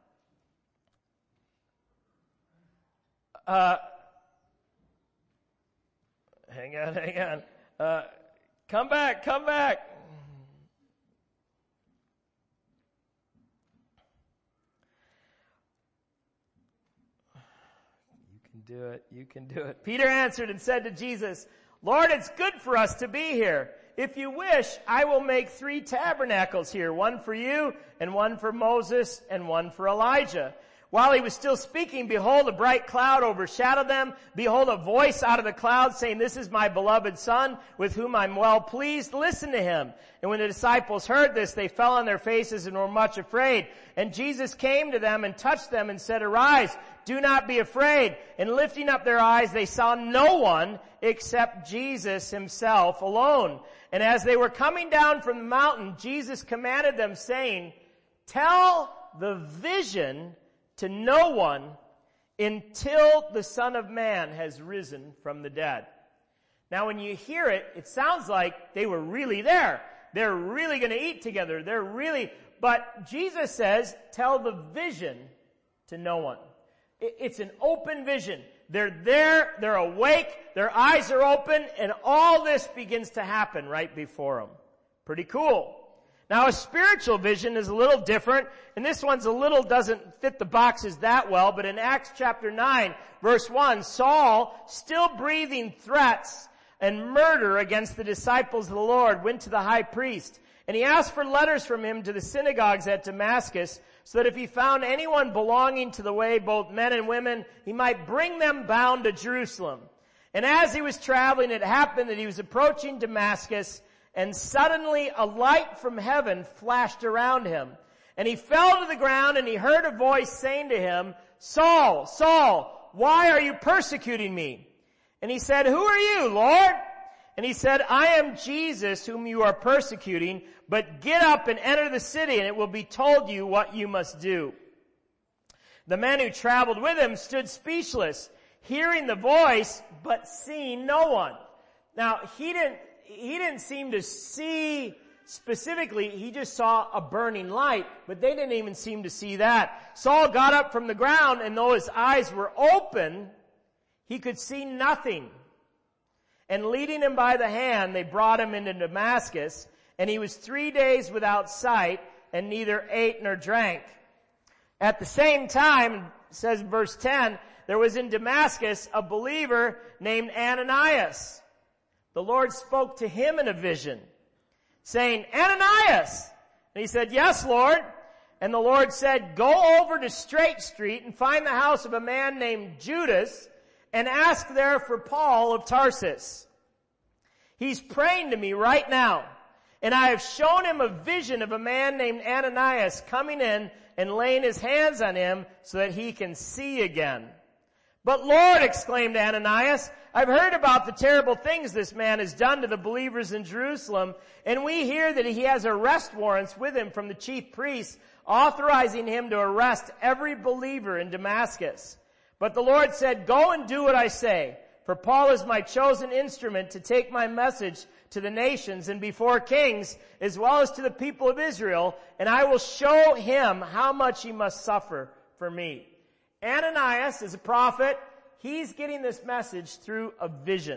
Uh, hang on, hang on. Uh, come back, come back. You can do it, you can do it. Peter answered and said to Jesus, Lord, it's good for us to be here. If you wish, I will make three tabernacles here, one for you, and one for Moses, and one for Elijah. While he was still speaking, behold, a bright cloud overshadowed them. Behold, a voice out of the cloud saying, this is my beloved Son, with whom I'm well pleased. Listen to him. And when the disciples heard this, they fell on their faces and were much afraid. And Jesus came to them and touched them and said, arise, do not be afraid. And lifting up their eyes, they saw no one except Jesus himself alone. And as they were coming down from the mountain, Jesus commanded them, saying, tell the vision to no one until the Son of Man has risen from the dead. Now when you hear it, it sounds like they were really there. They're really going to eat together. They're really, but Jesus says, tell the vision to no one. It's an open vision. They're there, they're awake, their eyes are open, and all this begins to happen right before them. Pretty cool. Now a spiritual vision is a little different, and this one's a little doesn't fit the boxes that well, but in Acts chapter nine, verse one, Saul, still breathing threats and murder against the disciples of the Lord, went to the high priest, and he asked for letters from him to the synagogues at Damascus, so that if he found anyone belonging to the way, both men and women, he might bring them bound to Jerusalem. And as he was traveling, it happened that he was approaching Damascus, and suddenly a light from heaven flashed around him. And he fell to the ground, and he heard a voice saying to him, Saul, Saul, why are you persecuting me? And he said, Who are you, Lord? And he said, I am Jesus whom you are persecuting, but get up and enter the city, and it will be told you what you must do. The men who traveled with him stood speechless, hearing the voice, but seeing no one. Now, he didn't, he didn't seem to see specifically, he just saw a burning light, but they didn't even seem to see that. Saul got up from the ground, and though his eyes were open, he could see nothing. And leading him by the hand, they brought him into Damascus, and he was three days without sight, and neither ate nor drank. At the same time, it says in verse ten, there was in Damascus a believer named Ananias. The Lord spoke to him in a vision, saying, Ananias! And he said, Yes, Lord. And the Lord said, Go over to Straight Street and find the house of a man named Judas, and ask there for Paul of Tarsus. He's praying to me right now, and I have shown him a vision of a man named Ananias coming in and laying his hands on him so that he can see again. But Lord, exclaimed Ananias, I've heard about the terrible things this man has done to the believers in Jerusalem, and we hear that he has arrest warrants with him from the chief priests, authorizing him to arrest every believer in Damascus. But the Lord said, Go and do what I say, for Paul is my chosen instrument to take my message to the nations and before kings, as well as to the people of Israel, and I will show him how much he must suffer for me. Ananias is a prophet. He's getting this message through a vision.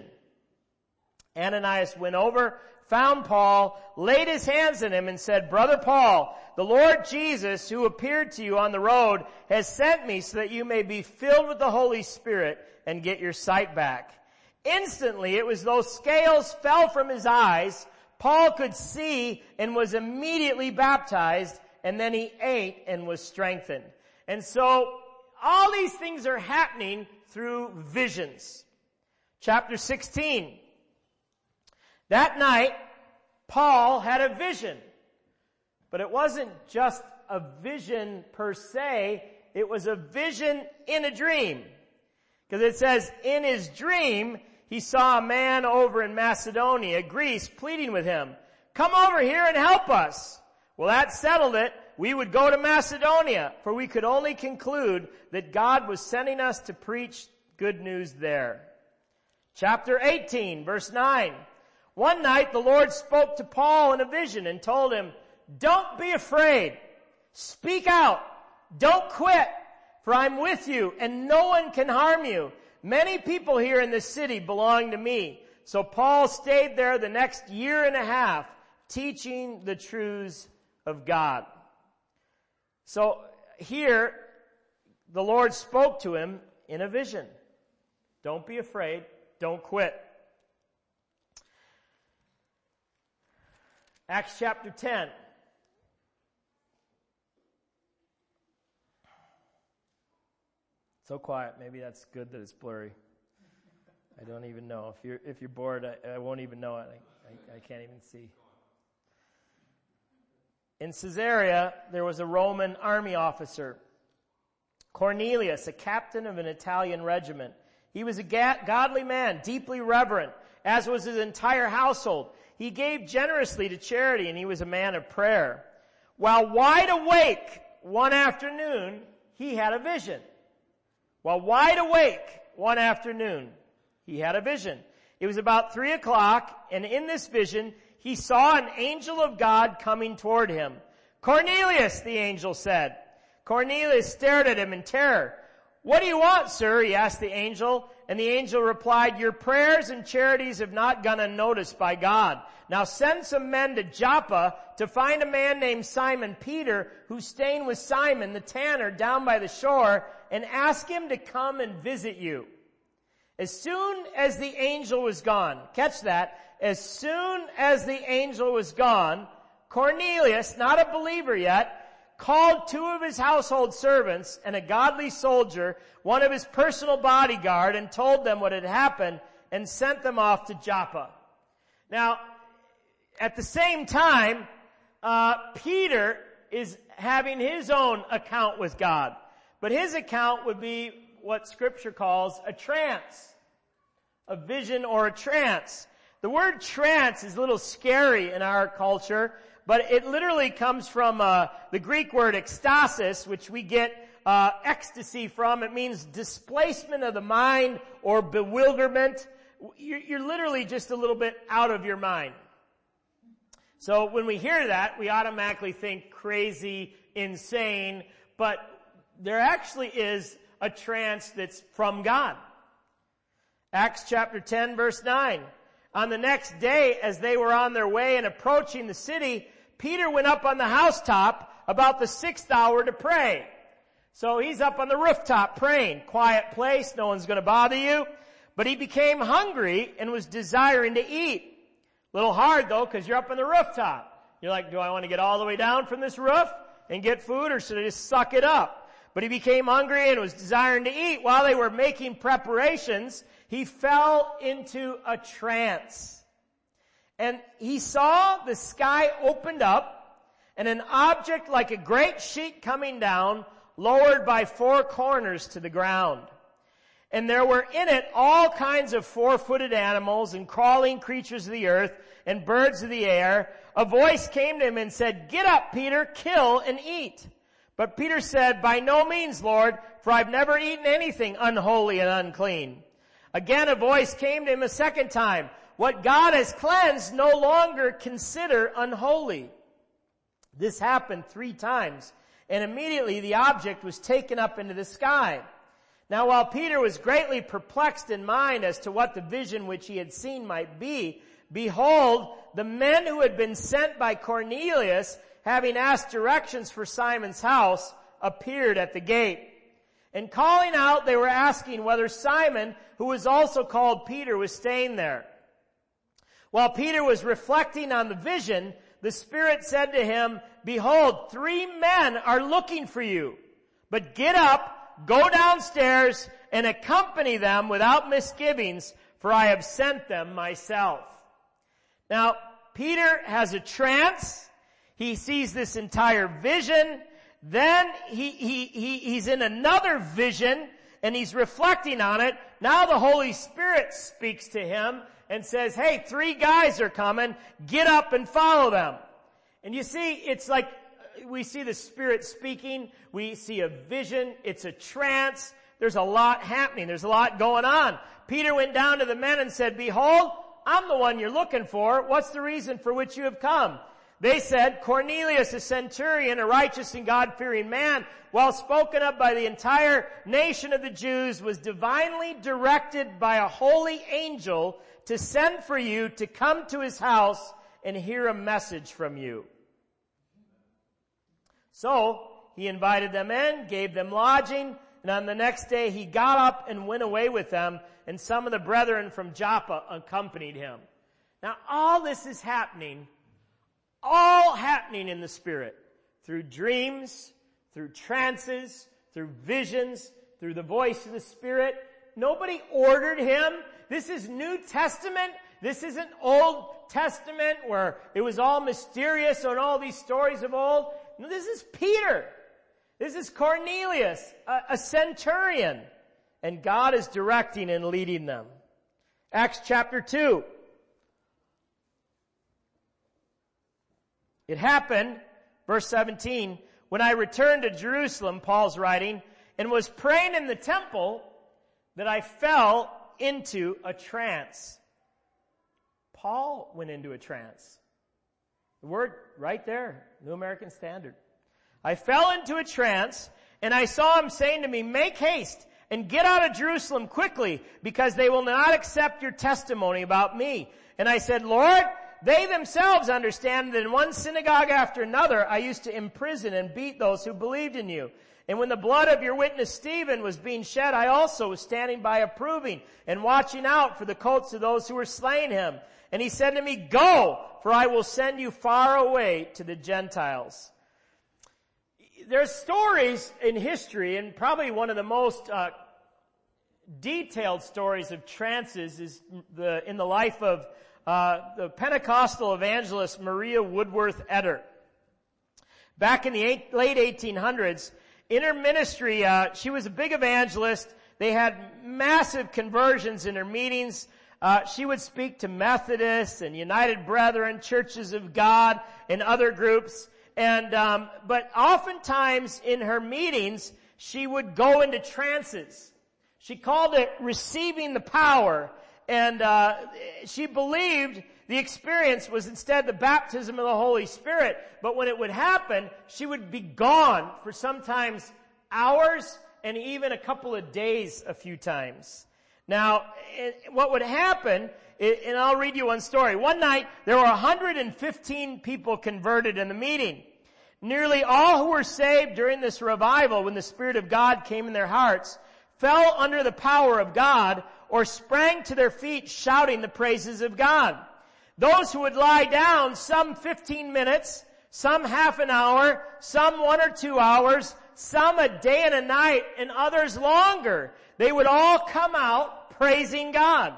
Ananias went over, found Paul, laid his hands on him, and said, Brother Paul, the Lord Jesus, who appeared to you on the road, has sent me so that you may be filled with the Holy Spirit and get your sight back. Instantly, it was though scales fell from his eyes. Paul could see and was immediately baptized, and then he ate and was strengthened. And so, all these things are happening through visions. Chapter sixteen. That night, Paul had a vision. But it wasn't just a vision per se, it was a vision in a dream. Because it says, in his dream, he saw a man over in Macedonia, Greece, pleading with him, Come over here and help us. Well, that settled it. We would go to Macedonia, for we could only conclude that God was sending us to preach good news there. Chapter eighteen, verse nine. One night the Lord spoke to Paul in a vision and told him, Don't be afraid. Speak out. Don't quit, for I'm with you, and no one can harm you. Many people here in this city belong to me. So Paul stayed there the next year and a half, teaching the truths of God. So here, the Lord spoke to him in a vision. Don't be afraid. Don't quit. Acts chapter ten. So quiet. Maybe that's good that it's blurry. I don't even know. If you're if you're bored, I, I won't even know it. I, I, I can't even see. In Caesarea, there was a Roman army officer, Cornelius, a captain of an Italian regiment. He was a ga- godly man, deeply reverent, as was his entire household. He gave generously to charity, and he was a man of prayer. While wide awake one afternoon, he had a vision. While wide awake one afternoon, he had a vision. It was about three o'clock, and in this vision, he saw an angel of God coming toward him. Cornelius, the angel said. Cornelius stared at him in terror. What do you want, sir? He asked the angel. And the angel replied, Your prayers and charities have not gone unnoticed by God. Now send some men to Joppa to find a man named Simon Peter, who's staying with Simon the tanner down by the shore, and ask him to come and visit you. As soon as the angel was gone, catch that, as soon as the angel was gone, Cornelius, not a believer yet, called two of his household servants and a godly soldier, one of his personal bodyguard, and told them what had happened and sent them off to Joppa. Now, at the same time, uh, Peter is having his own account with God. But his account would be what Scripture calls a trance. A vision or a trance. The word trance is a little scary in our culture, but it literally comes from uh, the Greek word ekstasis, which we get uh, ecstasy from. It means displacement of the mind or bewilderment. You're, you're literally just a little bit out of your mind. So when we hear that, we automatically think crazy, insane, but there actually is a trance that's from God. Acts chapter ten, verse nine. On the next day, as they were on their way and approaching the city, Peter went up on the housetop about the sixth hour to pray. So he's up on the rooftop praying. Quiet place, no one's going to bother you. But he became hungry and was desiring to eat. A little hard though, because you're up on the rooftop. You're like, do I want to get all the way down from this roof and get food, or should I just suck it up? But he became hungry and was desiring to eat. While they were making preparations, he fell into a trance. And he saw the sky opened up, and an object like a great sheet coming down, lowered by four corners to the ground. And there were in it all kinds of four-footed animals and crawling creatures of the earth and birds of the air. A voice came to him and said, "Get up, Peter, kill and eat." But Peter said, "By no means, Lord, for I've never eaten anything unholy and unclean." Again, a voice came to him a second time. "What God has cleansed, no longer consider unholy." This happened three times, and immediately the object was taken up into the sky. Now while Peter was greatly perplexed in mind as to what the vision which he had seen might be, behold, the men who had been sent by Cornelius, having asked directions for Simon's house, appeared at the gate. And calling out, they were asking whether Simon, who was also called Peter, was staying there. While Peter was reflecting on the vision, the Spirit said to him, "Behold, three men are looking for you. But get up, go downstairs, and accompany them without misgivings, for I have sent them myself." Now, Peter has a trance. He sees this entire vision. Then he, he, he, he's in another vision, and he's reflecting on it. Now the Holy Spirit speaks to him and says, "Hey, three guys are coming. Get up and follow them." And you see, it's like we see the Spirit speaking. We see a vision. It's a trance. There's a lot happening. There's a lot going on. Peter went down to the men and said, "Behold, I'm the one you're looking for. What's the reason for which you have come?" They said, "Cornelius, a centurion, a righteous and God-fearing man, well spoken of by the entire nation of the Jews, was divinely directed by a holy angel to send for you to come to his house and hear a message from you." So he invited them in, gave them lodging, and on the next day he got up and went away with them, and some of the brethren from Joppa accompanied him. Now all this is happening, all happening in the Spirit, through dreams, through trances, through visions, through the voice of the Spirit. Nobody ordered him. This is New Testament. This isn't Old Testament where it was all mysterious and all these stories of old. No, this is Peter. This is Cornelius, a, a centurion. And God is directing and leading them. Acts chapter two. It happened, verse seventeen, when I returned to Jerusalem, Paul's writing, and was praying in the temple, that I fell into a trance. Paul went into a trance. The word right there, New American Standard. I fell into a trance, and I saw him saying to me, "Make haste and get out of Jerusalem quickly, because they will not accept your testimony about me." And I said, "Lord, they themselves understand that in one synagogue after another I used to imprison and beat those who believed in you. And when the blood of your witness Stephen was being shed, I also was standing by approving and watching out for the coats of those who were slaying him. And he said to me, 'Go, for I will send you far away to the Gentiles.'" There's stories in history, and probably one of the most uh, detailed stories of trances is the, in the life of uh, the Pentecostal evangelist Maria Woodworth Etter. Back in the eight, late eighteen hundreds, in her ministry, uh, she was a big evangelist. They had massive conversions in her meetings. Uh, she would speak to Methodists and United Brethren, Churches of God, and other groups. And um, but oftentimes in her meetings, she would go into trances. She called it receiving the power, and uh, she believed the experience was instead the baptism of the Holy Spirit. But when it would happen, she would be gone for sometimes hours and even a couple of days a few times. Now, what would happen, and I'll read you one story. One night, there were one hundred fifteen people converted in the meeting. Nearly all who were saved during this revival, when the Spirit of God came in their hearts, fell under the power of God or sprang to their feet shouting the praises of God. Those who would lie down, some fifteen minutes, some half an hour, some one or two hours, some a day and a night, and others longer, they would all come out praising God.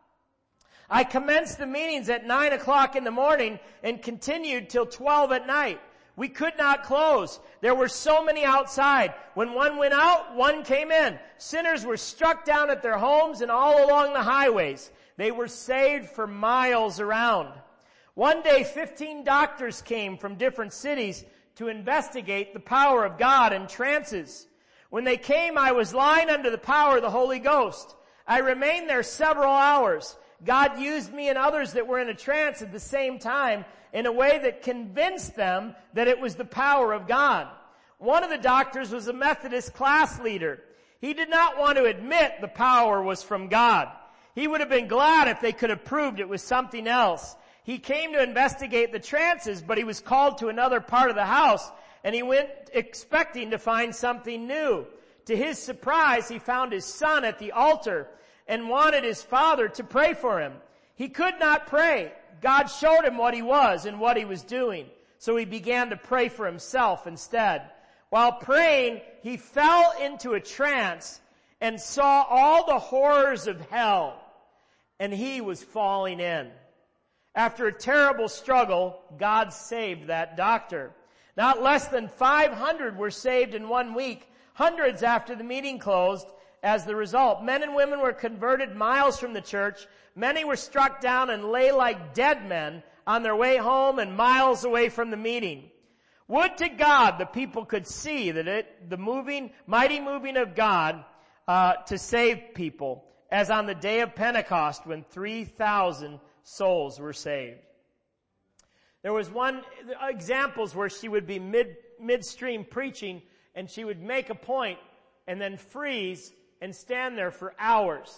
I commenced the meetings at nine o'clock in the morning and continued till twelve at night. We could not close. There were so many outside. When one went out, one came in. Sinners were struck down at their homes and all along the highways. They were saved for miles around. One day, fifteen doctors came from different cities to investigate the power of God in trances. When they came, I was lying under the power of the Holy Ghost. I remained there several hours. God used me and others that were in a trance at the same time in a way that convinced them that it was the power of God. One of the doctors was a Methodist class leader. He did not want to admit the power was from God. He would have been glad if they could have proved it was something else. He came to investigate the trances, but he was called to another part of the house, and he went expecting to find something new. To his surprise, he found his son at the altar and wanted his father to pray for him. He could not pray. God showed him what he was and what he was doing, so he began to pray for himself instead. While praying, he fell into a trance and saw all the horrors of hell, and he was falling in. After a terrible struggle, God saved that doctor. Not less than five hundred were saved in one week, hundreds after the meeting closed. As the result, men and women were converted miles from the church. Many were struck down and lay like dead men on their way home and miles away from the meeting. Would to God the people could see that it, the moving, mighty moving of God uh, to save people, as on the day of Pentecost when three thousand souls were saved. There was one examples where she would be mid midstream preaching and she would make a point and then freeze and stand there for hours.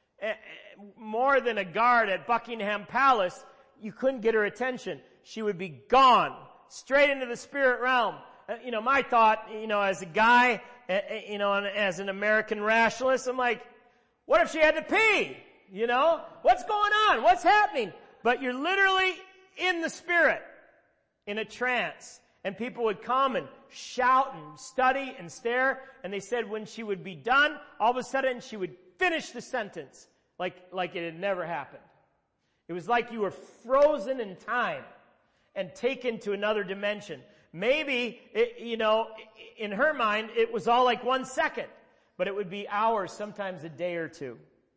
More than a guard at Buckingham Palace, you couldn't get her attention. She would be gone, straight into the spirit realm. You know, my thought, you know, as a guy, you know, as an American rationalist, I'm like, what if she had to pee? You know, what's going on? What's happening? But you're literally in the spirit, in a trance. And people would come and shout and study and stare. And they said when she would be done, all of a sudden she would finish the sentence like, like it had never happened. It was like you were frozen in time and taken to another dimension. Maybe, it, you know, in her mind, it was all like one second. But it would be hours, sometimes a day or two.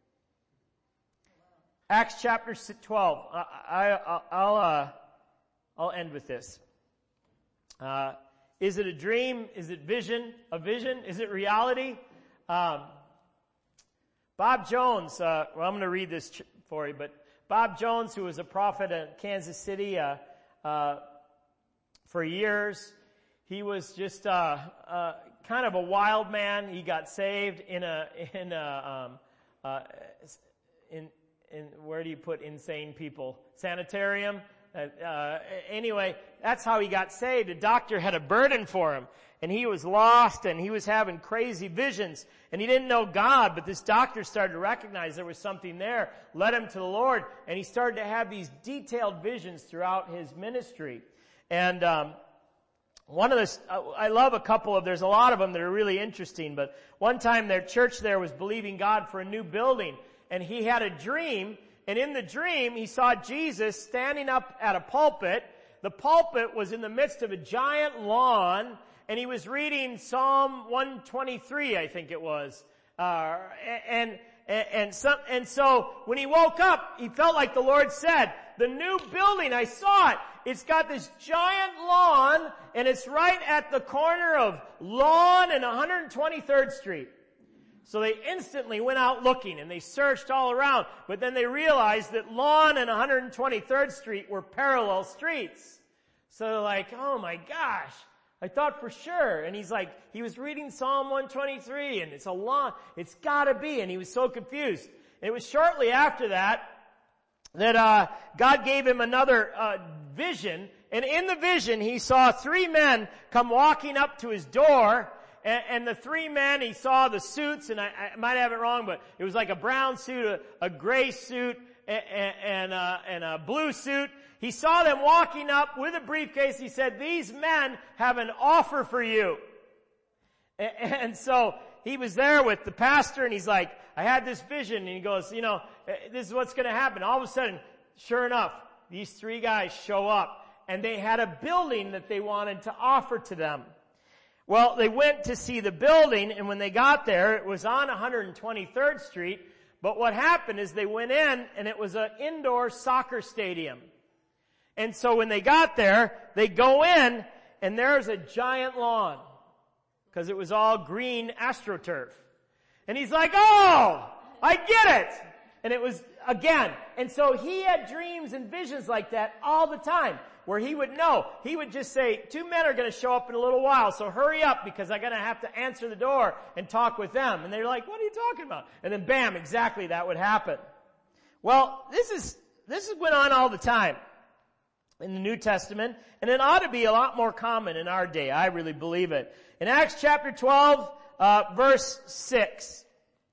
Acts chapter twelve. I, I, I'll, uh, I'll end with this. Uh, is it a dream? Is it vision? A vision? Is it reality? Um, Bob Jones, uh, well, I'm going to read this ch- for you, but Bob Jones, who was a prophet in Kansas City uh, uh, for years, he was just uh, uh, kind of a wild man. He got saved in a in a um, uh, in in where do you put insane people? Sanitarium. Uh, uh, anyway, that's how he got saved. A doctor had a burden for him, and he was lost, and he was having crazy visions, and he didn't know God, but this doctor started to recognize there was something there, led him to the Lord, and he started to have these detailed visions throughout his ministry. And um, One of the, I love a couple of, there's a lot of them that are really interesting, but one time their church there was believing God for a new building, and he had a dream, and in the dream he saw Jesus standing up at a pulpit. The pulpit was in the midst of a giant lawn, and he was reading Psalm one twenty-three, I think it was. Uh, and, and, and, some, and so when he woke up, he felt like the Lord said, the new building, I saw it. It's got this giant lawn, and it's right at the corner of Lawn and one hundred twenty-third Street. So they instantly went out looking, and they searched all around, but then they realized that Lawn and one hundred twenty-third Street were parallel streets. So they're like, oh my gosh, I thought for sure. And he's like, he was reading Psalm one twenty-three, and it's a lawn, it's gotta be, and he was so confused. And it was shortly after that, that uh God gave him another uh vision, and in the vision he saw three men come walking up to his door, and, and the three men, he saw the suits, and I, I might have it wrong, but it was like a brown suit, a, a gray suit, and, and, uh, and a blue suit. He saw them walking up with a briefcase. He said, these men have an offer for you. And, and so he was there with the pastor, and he's like, I had this vision, and he goes, you know, this is what's going to happen. All of a sudden, sure enough, these three guys show up, and they had a building that they wanted to offer to them. Well, they went to see the building, and when they got there, it was on one hundred twenty-third Street, but what happened is they went in, and it was an indoor soccer stadium. And so when they got there, they go in, and there's a giant lawn, because it was all green AstroTurf. And he's like, oh, I get it. And it was, again, and so he had dreams and visions like that all the time, where he would know. He would just say, two men are going to show up in a little while, so hurry up because I'm going to have to answer the door and talk with them. And they're like, what are you talking about? And then bam, exactly that would happen. Well, this is, this went on all the time in the New Testament, and it ought to be a lot more common in our day. I really believe it. In Acts chapter twelve, uh, verse six.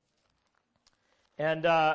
And, uh,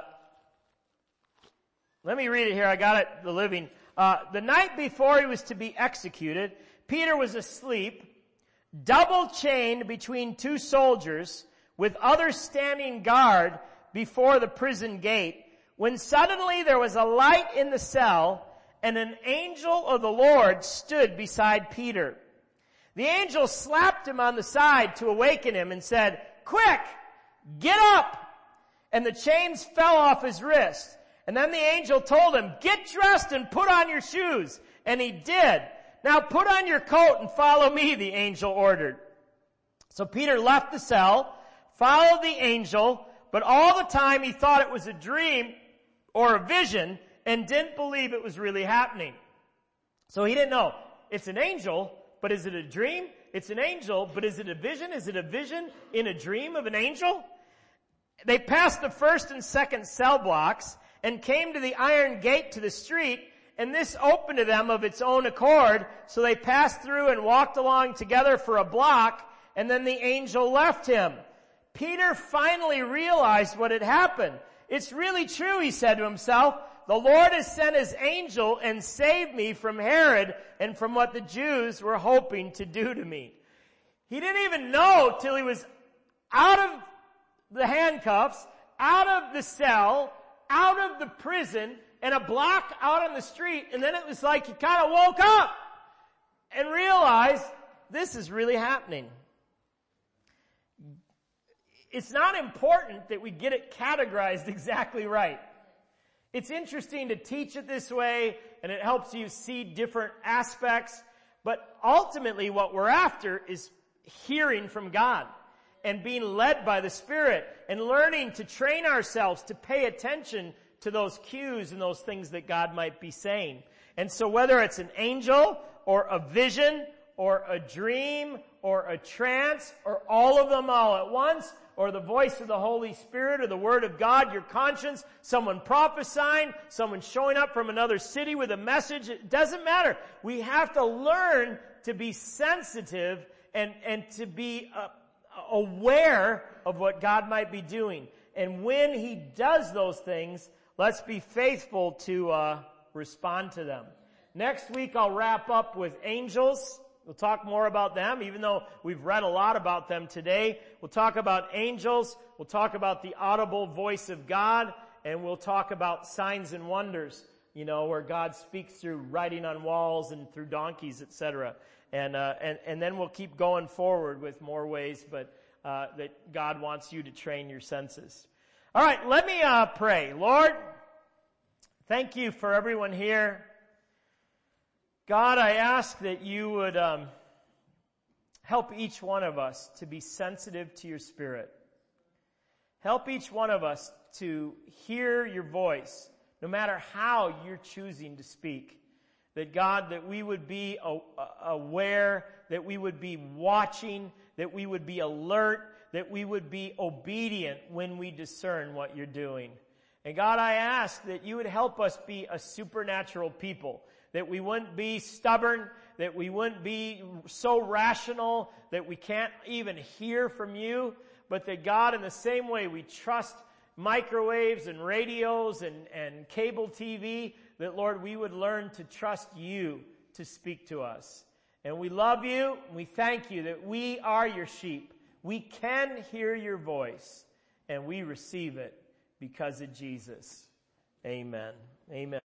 let me read it here. I got it, the living. Uh, the night before he was to be executed, Peter was asleep, double chained between two soldiers, with others standing guard before the prison gate, when suddenly there was a light in the cell, and an angel of the Lord stood beside Peter. The angel slapped him on the side to awaken him and said, quick, get up! And the chains fell off his wrists. And then the angel told him, get dressed and put on your shoes. And he did. Now put on your coat and follow me, the angel ordered. So Peter left the cell, followed the angel, but all the time he thought it was a dream or a vision and didn't believe it was really happening. So he didn't know. It's an angel, but is it a dream? It's an angel, but is it a vision? Is it a vision in a dream of an angel? They passed the first and second cell blocks and came to the iron gate to the street, and this opened to them of its own accord. So they passed through and walked along together for a block, and then the angel left him. Peter finally realized what had happened. It's really true, he said to himself. The Lord has sent his angel and saved me from Herod and from what the Jews were hoping to do to me. He didn't even know till he was out of the handcuffs, out of the cell, out of the prison, and a block out on the street, and then it was like he kind of woke up and realized this is really happening. It's not important that we get it categorized exactly right. It's interesting to teach it this way, and it helps you see different aspects, but ultimately what we're after is hearing from God and being led by the Spirit and learning to train ourselves to pay attention to those cues and those things that God might be saying. And so whether it's an angel or a vision or a dream or a trance or all of them all at once, or the voice of the Holy Spirit or the Word of God, your conscience, someone prophesying, someone showing up from another city with a message, it doesn't matter. We have to learn to be sensitive and, and to be uh, aware of what God might be doing. And when He does those things, let's be faithful to uh, respond to them. Next week I'll wrap up with angels. We'll talk more about them, even though we've read a lot about them today. We'll talk about angels. We'll talk about the audible voice of God. And we'll talk about signs and wonders, you know, where God speaks through writing on walls and through donkeys, et cetera. And, uh, and, and then we'll keep going forward with more ways, but, uh, that God wants you to train your senses. All right, let me, uh, pray. Lord, thank you for everyone here. God, I ask that you would um, help each one of us to be sensitive to your Spirit. Help each one of us to hear your voice, no matter how you're choosing to speak. That God, that we would be aware, that we would be watching, that we would be alert, that we would be obedient when we discern what you're doing. And God, I ask that you would help us be a supernatural people. That we wouldn't be stubborn, that we wouldn't be so rational that we can't even hear from you, but that God, in the same way we trust microwaves and radios and, and cable T V, that Lord, we would learn to trust you to speak to us. And we love you, and we thank you that we are your sheep. We can hear your voice, and we receive it because of Jesus. Amen. Amen.